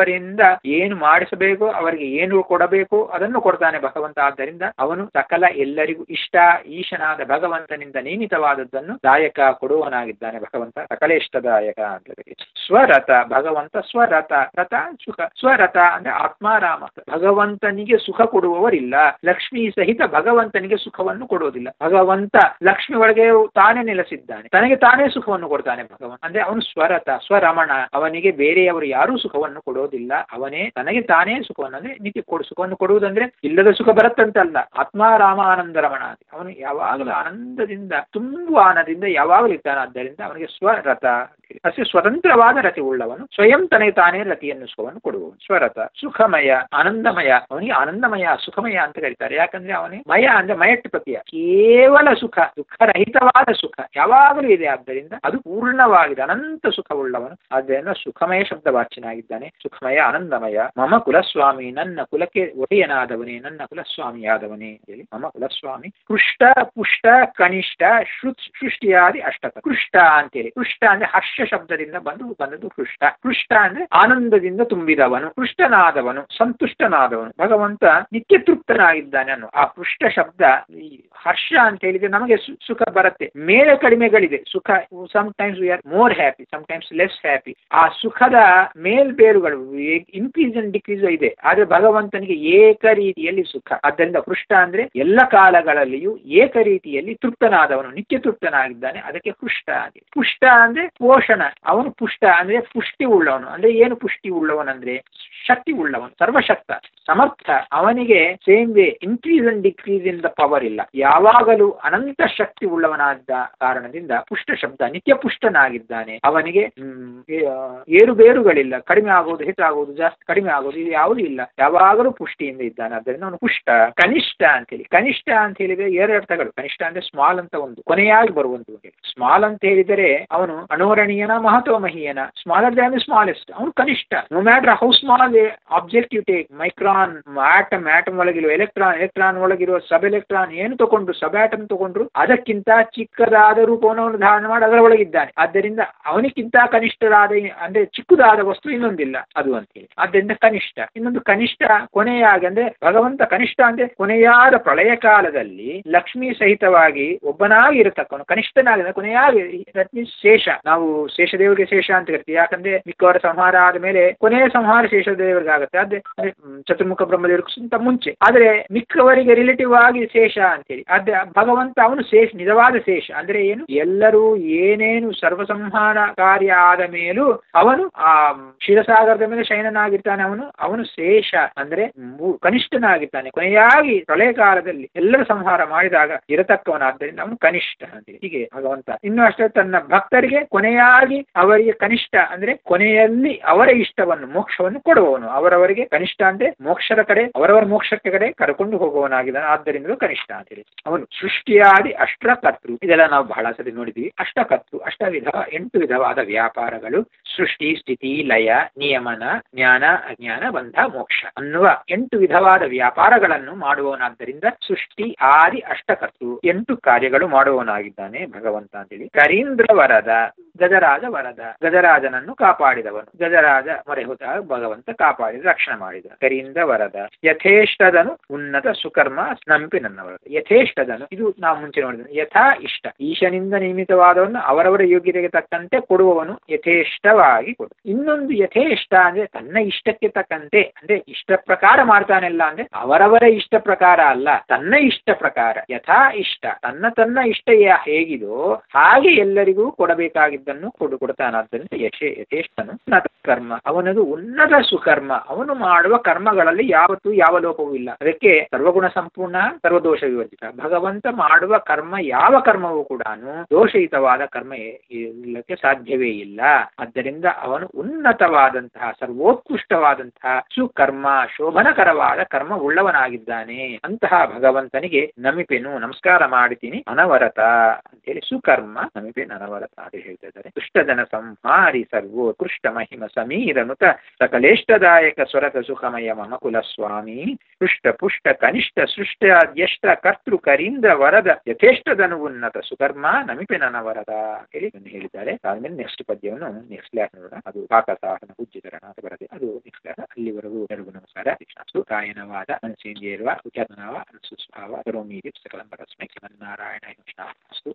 A: ಅವರಿಂದ ಏನು ಮಾಡಿಸಬೇಕು, ಅವರಿಗೆ ಏನು ಕೊಡಬೇಕು ಅದನ್ನು ಕೊಡ್ತಾನೆ ಭಗವಂತ. ಆದ್ದರಿಂದ ಅವನು ಸಕಲ ಎಲ್ಲರಿಗೂ ಇಷ್ಟ ಈಶನಾದ ಭಗವಂತನಿಂದ ನೇಮಿತವಾದದ್ದನ್ನು ದಾಯಕ ಕೊಡುವನಾಗಿದ್ದಾನೆ ಭಗವಂತ, ಸಕಲೇಷ್ಟದಾಯಕ ಅಂತ. ಸ್ವರಥ ಭಗವಂತ ಸ್ವರಥ, ರಥ ಸುಖ. ಸ್ವರಥ ಅಂದ್ರೆ ಆತ್ಮಾರಾಮ, ಭಗವಂತನಿಗೆ ಸುಖ ಕೊಡುವವರಿಲ್ಲ. ಲಕ್ಷ್ಮೀ ಸಹಿತ ಭಗವಂತನಿಗೆ ಸುಖವನ್ನು ಕೊಡುವುದಿಲ್ಲ. ಭಗವಂತ ಲಕ್ಷ್ಮಿ ಒಳಗೆ ತಾನೇ ನೆಲೆಸಿದ್ದಾನೆ, ತನಗೆ ತಾನೇ ಸುಖವನ್ನು ಕೊಡ್ತಾನೆ ಭಗವಂತ. ಅಂದ್ರೆ ಅವನು ಸ್ವರಥ ಸ್ವರಮಣ, ಅವನಿಗೆ ಬೇರೆಯವರು ಯಾರೂ ಸುಖವನ್ನು ಕೊಡೋದಿಲ್ಲ, ಅವನೇ ತನಗೆ ತಾನೇ ಸುಖವನ್ನು ಅಂದ್ರೆ ನಿತ್ಯ ಕೊಡು ಸುಖವನ್ನು ಕೊಡುವುದಂದ್ರೆ ಇಲ್ಲದ ಸುಖ ಬರುತ್ತಂತಲ್ಲ. ಆತ್ಮಾರಾಮ ಆನಂದ ರಮಣ, ಅವನು ಯಾವಾಗಲೂ ಆನಂದದಿಂದ ತುಂಬು ಆನಂದದಿಂದ ಯಾವಾಗಲೂ ಇದ್ದಾನೆ. ಆದ್ದರಿಂದ ಅವನಿಗೆ ಸ್ವರಥ, ಅಷ್ಟೇ ಸ್ವತಂತ್ರವಾದ ರತಿ ಉಳ್ಳವನು, ಸ್ವಯಂ ತನಗೆ ತಾನೇ ರತಿಯನ್ನು ಸುಖವನ್ನು ಕೊಡುವವನು ಸ್ವರಥ. ಸುಖಮಯ ಆನಂದಮಯ, ಅವನಿಗೆ ಆನಂದಮಯ ಸುಖಮಯ ಅಂತ ಕರೀತಾರೆ. ಯಾಕಂದ್ರೆ ಅವನಿಗೆ ಮಯ ಅಂದ್ರೆ ಮಯಟ್ ಪ್ರತ್ಯಯ, ಕೇವಲ ಸುಖ, ದುಃಖರಹಿತವಾದ ಸುಖ ಯಾವಾಗಲೂ ಇದೆ. ಆದ್ದರಿಂದ ಅದು ಪೂರ್ಣವಾಗಿದೆ, ಅನಂತ ಸುಖವುಳ್ಳವನು. ಆದ್ದರಿಂದ ಸುಖಮಯ ಶಬ್ದವಾಚ್ಯನಾಗಿದ್ದಾನೆ, ಸುಖಮಯ ಆನಂದಮಯ. ಮಮ ಕುಲಸ್ವಾಮಿ, ನನ್ನ ಕುಲಕ್ಕೆ ಒಡೆಯನಾದವನೇ, ನನ್ನ ಕುಲಸ್ವಾಮಿಯಾದವನೇ ಹೇಳಿ ಮಮ ಕುಲಸ್ವಾಮಿ. ಪೃಷ್ಟ ಪುಷ್ಟ ಕನಿಷ್ಠ ಶ್ರುತ್ ಸೃಷ್ಟಿಯಾದಿ ಅಷ್ಟಕ. ಪೃಷ್ಟ ಅಂತೇಳಿ, ಪೃಷ್ಟ ಅಂದ್ರೆ ಹರ್ಷ ಶಬ್ದದಿಂದ ಬಂದು ಬಂದದ್ದು ಪೃಷ್ಟ. ಪೃಷ್ಟ ಅಂದ್ರೆ ಆನಂದದಿಂದ ತುಂಬಿದವನು, ಪೃಷ್ಟನಾದವನು, ಸಂತುಷ್ಟನಾದವನು. ಭಗವಂತ ನಿತ್ಯ ತೃಪ್ತನಾಗಿದ್ದಾನೆ ಅನ್ನೋ ಆ ಪೃಷ್ಟ ಶಬ್ದ. ಈ ಹರ್ಷ ಅಂತ ಹೇಳಿದ್ರೆ ನಮಗೆ ಸುಖ ಬರುತ್ತೆ, ಮೇಲೆ ಕಡಿಮೆಗಳಿದೆ ಸುಖ. Sometimes we are more happy, sometimes less happy. ಆ ಸುಖದ ಮೇಲ್ಬೇರುಗಳು ಇನ್ಕ್ರೀಸ್ ಅಂಡ್ ಡಿಕ್ರೀಸ್ ಇದೆ. ಆದ್ರೆ ಭಗವಂತನಿಗೆ ಏಕ ರೀತಿಯಲ್ಲಿ ಸುಖ. ಆದ್ದರಿಂದ ಪೃಷ್ಟ ಅಂದ್ರೆ ಎಲ್ಲ ಕಾಲಗಳಲ್ಲಿಯೂ ಏಕ ರೀತಿಯಲ್ಲಿ ತೃಪ್ತನಾದವನು, ನಿತ್ಯ ತೃಪ್ತನಾಗಿದ್ದಾನೆ. ಅದಕ್ಕೆ ಪೃಷ್ಟ. ಪುಷ್ಟ ಅಂದ್ರೆ ಪೋಷಣ, ಅವನು ಪುಷ್ಟ ಅಂದ್ರೆ ಪುಷ್ಟಿ ಉಳ್ಳವನು. ಅಂದ್ರೆ ಏನು ಪುಷ್ಟಿ ಉಳ್ಳವನಂದ್ರೆ ಶಕ್ತಿ ಉಳ್ಳವನು, ಸರ್ವಶಕ್ತ ಸಮರ್ಥ. ಅವನಿಗೆ same way increase and decrease in the power ಇಲ್ಲ, ಯಾವಾಗಲೂ ಅನಂತ ಶಕ್ತಿ ಉಳ್ಳವನಾದ ಕಾರಣದಿಂದ ಪುಷ್ಟ ಶಬ್ದ, ನಿತ್ಯ ಪುಷ್ಟನಾಗಿದ್ದಾನೆ. ಅವನಿಗೆ ಏರು ಬೇರುಗಳಿಲ್ಲ, ಕಡಿಮೆ ಆಗುವುದು ಹೆಚ್ಚಾಗುವುದು, ಜಾಸ್ತಿ ಕಡಿಮೆ ಆಗುವುದು ಇದು ಯಾವುದೂ ಇಲ್ಲ, ಯಾವಾಗಲೂ ಪುಷ್ಟಿಯಿಂದ ಇದ್ದಾನೆ. ಆದ್ದರಿಂದ ಅವನು ಪುಷ್ಟ. ಕನಿಷ್ಠ ಅಂತ ಹೇಳಿ, ಕನಿಷ್ಠ ಅಂತ ಹೇಳಿದ್ರೆ ಎರಡು ಅರ್ಥಗಳು. ಕನಿಷ್ಠ ಅಂದ್ರೆ ಸ್ಮಾಲ್ ಅಂತ ಒಂದು, ಕೊನೆಯಾಗಿ ಬರುವಂತ. ಸ್ಮಾಲ್ ಅಂತ ಹೇಳಿದರೆ ಅವನು ಅಣೋರಣೀಯನ ಮಹತ್ವ ಮಹೀಯನ, ಸ್ಮಾಲರ್ ದ್ಯಾನ್ ದಿ ಸ್ಮಾಲೆಸ್ಟ್, ಅವನು ಕನಿಷ್ಠ. No matter how small object you take, micron atom, atom ಒಳಗಿರುವ ಎಲೆಕ್ಟ್ರಾನ್, ಎಲೆಕ್ಟ್ರಾನ್ ಒಳಗಿರುವ ಸಬ್ ಎಲೆಕ್ಟ್ರಾನ್ ಏನು ತಗೊಂಡ್ರು, ಸಬ್ ಆಟಮ್ ತಗೊಂಡ್ರು ಅದಕ್ಕಿಂತ ಚಿಕ್ಕದಾದ ರೂಪವನ್ನು ಧಾರಣ ಮಾಡಿ ಅದರ ಒಳಗಿದ್ದಾನೆ. ಆದ್ದರಿಂದ ಅವನಿಗಿಂತ ಕನಿಷ್ಠರಾದ ಅಂದ್ರೆ ಚಿಕ್ಕದಾದ ವಸ್ತು ಇನ್ನೊಂದಿಲ್ಲ ಅದು ಅಂತ ಹೇಳಿ. ಆದ್ದರಿಂದ ಕನಿಷ್ಠ. ಇನ್ನೊಂದು ಕನಿಷ್ಠ ಕೊನೆಯಾಗಿ, ಅಂದ್ರೆ ಭಗವಂತ ಕನಿಷ್ಠ ಅಂದ್ರೆ ಕೊನೆಯಾದ ಪ್ರಳಯ ಕಾಲದಲ್ಲಿ ಲಕ್ಷ್ಮೀ ಸಹಿತವಾಗಿ ಒಬ್ಬನಾಗಿ ಇರತಕ್ಕವನು ಕನಿಷ್ಠನಾಗಿ, ಕೊನೆಯಾಗಿ ಶೇಷ. ನಾವು ಶೇಷದೇವರಿಗೆ ಶೇಷ ಅಂತ ಕರಿತೀವಿ, ಯಾಕಂದ್ರೆ ಮಿಕ್ಕವರ ಸಂಹಾರ ಆದ ಮೇಲೆ ಕೊನೆಯ ಸಂಹಾರ ಶೇಷದೇವರಿಗೆ ಆಗುತ್ತೆ. ಅದೇ ಚತುರ್ಮುಖ ಬ್ರಹ್ಮದೇವರಿಗಿಂತ ಮುಂಚೆ. ಆದ್ರೆ ಮಿಕ್ಕವರಿಗೆ ರಿಲೇಟಿವ್ ಆಗಿ ಶೇಷ ಅಂತೇಳಿ. ಅದೇ ಭಗವಂತ ಅವನು ಶೇಷ, ನಿಜವಾದ ಶೇಷ. ಅಂದ್ರೆ ಏನು, ಎಲ್ಲರೂ ಏನೇನು ಸರ್ವಸಂಹಾರ ಕಾರ್ಯ ಆದ ಮೇಲೂ ಅವನು ಆ ಕ್ಷೀರಸಾಗರದ ಮೇಲೆ ಶಯನನಾಗಿರ್ತಾನೆ. ಅವನು ಅವನು ಶೇಷ ಅಂದ್ರೆ ಕನಿಷ್ಠನಾಗಿರ್ತಾನೆ. ಕೊನೆಯಾಗಿ ಪ್ರಳಯ ಕಾಲದಲ್ಲಿ ಎಲ್ಲರ ಸಂಹಾರ ಮಾಡಿದಾಗ ಇರತಕ್ಕವನಾದ್ದರಿಂದ ಅವನು ಕನಿಷ್ಠ ಅಂತೇಳಿ. ಹೀಗೆ ಭಗವಂತ ಇನ್ನು ಅಷ್ಟೇ ತನ್ನ ಭಕ್ತರಿಗೆ ಕೊನೆಯಾಗಿ ಅವರಿಗೆ ಕನಿಷ್ಠ ಅಂದ್ರೆ ಕೊನೆಯಲ್ಲಿ ಅವರ ಇಷ್ಟವನ್ನು ಮೋಕ್ಷವನ್ನು ಕೊಡುವವನು. ಅವರವರಿಗೆ ಕನಿಷ್ಠ ಅಂದ್ರೆ ಮೋಕ್ಷದ ಕಡೆ, ಅವರವರ ಮೋಕ್ಷಕ್ಕೆ ಕಡೆ ಕರ್ಕೊಂಡು ಹೋಗುವವನಾಗಿದ್ದಾನೆ. ಆದ್ದರಿಂದ ಕನಿಷ್ಠ ಅಂತೇಳಿ. ಅವನು ಸೃಷ್ಟಿಯಾದಿ ಅಷ್ಟಕರ್ತೃ. ಇದೆಲ್ಲ ನಾವು ಬಹಳ ಸರಿ ನೋಡಿದ್ವಿ. ಅಷ್ಟಕರ್ತೃ, ಅಷ್ಟವಿಧ, ಎಂಟು ವಿಧವಾದ ವ್ಯಾಪಾರಗಳು, ಸೃಷ್ಟಿ ಸ್ಥಿತಿ ಲಯ ನಿಯಮನ ಜ್ಞಾನ ಅಜ್ಞಾನ ಬಂಧ ಮೋಕ್ಷ ಅನ್ನುವ ಎಂಟು ವಿಧವಾದ ವ್ಯಾಪಾರಗಳನ್ನು ಮಾಡುವವನಾದ್ದರಿಂದ ಸೃಷ್ಟಿ ಆದಿ ಅಷ್ಟಕರ್ತೃ, ಎಂಟು ಕಾರ್ಯಗಳು ಮಾಡುವವನಾಗಿದ್ದಾನೆ ಭಗವಂತ ಅಂತೇಳಿ. ಕರೀಂದ್ರ ವರದ, ಗಜರಾಜ ವರದ, ಗಜರಾಜನನ್ನು ಕಾಪಾಡಿದವನು. ಗಜರಾಜ ಮೊರೆ ಹೋದಾಗ ಭಗವಂತ ಕಾಪಾಡಿದ, ರಕ್ಷಣೆ ಮಾಡಿದ. ಕರೀಂದ್ರ ವರದ. ಯಥೇಷ್ಟದನು ಉನ್ನತ ಸುಕರ್ಮ ನಂಪಿ ನನ್ನ ವರದ. ಯಥೇಷ್ಟದನು, ಇದು ನಾವು ಮುಂಚೆ ನೋಡಿದ ಯಥಾ ಇಷ್ಟ, ಈಶನಿಂದ ನಿಯಮಿತವಾದವನ್ನು ಅವರವರ ಯೋಗ್ಯತೆಗೆ ತಕ್ಕಂತೆ ಕೊಡುವವನು ಯಥೇಷ್ಟವಾಗಿ ಕೊಡು. ಇನ್ನೊಂದು ಯಥೇಷ್ಟ ಅಂದ್ರೆ ತನ್ನ ಇಷ್ಟಕ್ಕೆ ತಕ್ಕಂತೆ, ಅಂದ್ರೆ ಇಷ್ಟ ಪ್ರಕಾರ ಮಾಡ್ತಾನೆಲ್ಲ ಅಂದ್ರೆ ಅವರವರ ಇಷ್ಟ ಪ್ರಕಾರ ಅಲ್ಲ, ತನ್ನ ಇಷ್ಟ ಪ್ರಕಾರ. ಯಥಾ ಇಷ್ಟ, ತನ್ನ ತನ್ನ ಇಷ್ಟ ಹೇಗಿದೋ ಹಾಗೆ ಎಲ್ಲರಿಗೂ ಕೊಡಬೇಕಾಗಿದ್ದನ್ನು ಕೊಡು ಕೊಡ್ತಾನಾದ್ದರಿಂದ ಯಶೇ ಯಥೇಷ್ಟನು ಉನ್ನತ ಕರ್ಮ, ಅವನದು ಉನ್ನತ ಸುಕರ್ಮ. ಅವನು ಮಾಡುವ ಕರ್ಮಗಳಲ್ಲಿ ಯಾವತ್ತೂ ಯಾವ ಲೋಪವೂ ಇಲ್ಲ. ಅದಕ್ಕೆ ಸರ್ವಗುಣ ಸಂಪೂರ್ಣ ಸರ್ವದೋಷ ವಿವರ್ಜಿತ. ಭಗವಂತ ಮಾಡುವ ಕರ್ಮ ಯಾವ ಕರ್ಮವೂ ಕೂಡ ದೋಷಯುತವಾದ ಕರ್ಮ ಇಲ್ಲಕ್ಕೆ ಸಾಧ್ಯವೇ ಇಲ್ಲ. ಆದ್ದರಿಂದ ಅವನು ಉನ್ನತವಾದಂತಹ ಸರ್ವೋತ್ಕೃಷ್ಟವಾದಂತಹ ಸುಕರ್ಮ, ಶೋಭನಕರವಾದ ಕರ್ಮ ಉಳ್ಳವನಾಗಿದ್ದಾನೆ. ಅಂತಹ ಭಗವಂತನಿಗೆ ನಮಿಪೆನು, ನಮಸ್ಕಾರ ಮಾಡಿತೀನಿ, ಅನವರತ ಅಂತೇಳಿ ಸುಕರ್ಮ ನಮಿಪೆನು ಅನವರತ ಅಂತ ಹೇಳ್ತಾ ಇದ್ದಾರೆ. ದುಷ್ಟಜನ ಸಂಹಾರಿ ಸರ್ವೋತ್ಕೃಷ್ಟ ಮಹಿಮ ಸಮೀರನುತ ಸಕಲೇಷ್ಟದಾಯಕ ಸ್ವರತ ಸುಖಮಯ ಮಮ ಕುಲಸ್ವಾಮಿ ಪುಷ್ಟ ಪುಷ್ಟ ಕನಿಷ್ಠ ಸೃಷ್ಟ್ಯಾದ್ಯಷ್ಟ ಕರ್ತೃ ಕರೀಂದ್ರ ವರದ ಯಥೇಷ್ಟದನು ಉನ್ನತ ಸುಕರ್ಮ ನಮಿಪೆ ನನ್ನ ವರದ ಹೇಳಿ ಹೇಳಿದ್ದಾರೆ. ಆದ್ಮೇಲೆ ನೆಕ್ಸ್ಟ್ ಪದ್ಯವನ್ನು ನೆಕ್ಸ್ಟ್ ಕ್ಲಾಸ್ ನೋಡೋಣ. ಅದು ಪಾಕಸಾಹನ ಉಜ್ಜಿತರಣ ಅಂತ ಬರುತ್ತೆ. ಅದು ನೆಕ್ಸ್ಟ್ ಕ್ಲಾಸ್. ಅಲ್ಲಿವರೆಗೂ ಎಲ್ಲರಿಗೂ ನಮಸ್ಕಾರ. ದೀಕ್ಷಾಸ್ತು. ಕಾಯನವಾದ ಮನಸ್ಸೇಂದ್ರಿಯರ್ವ ಉಚ್ಚಾತ್ಮನಾವ ಅನುಸುಸ್ಭಾವ ಕರೋಮೀರಿ ಸಕಲಂ ಪರಸ್ಮೈ ಶ್ರೀಮನ್ನಾರಾಯಣ ಕೃಷ್ಣಾಸ್ತು.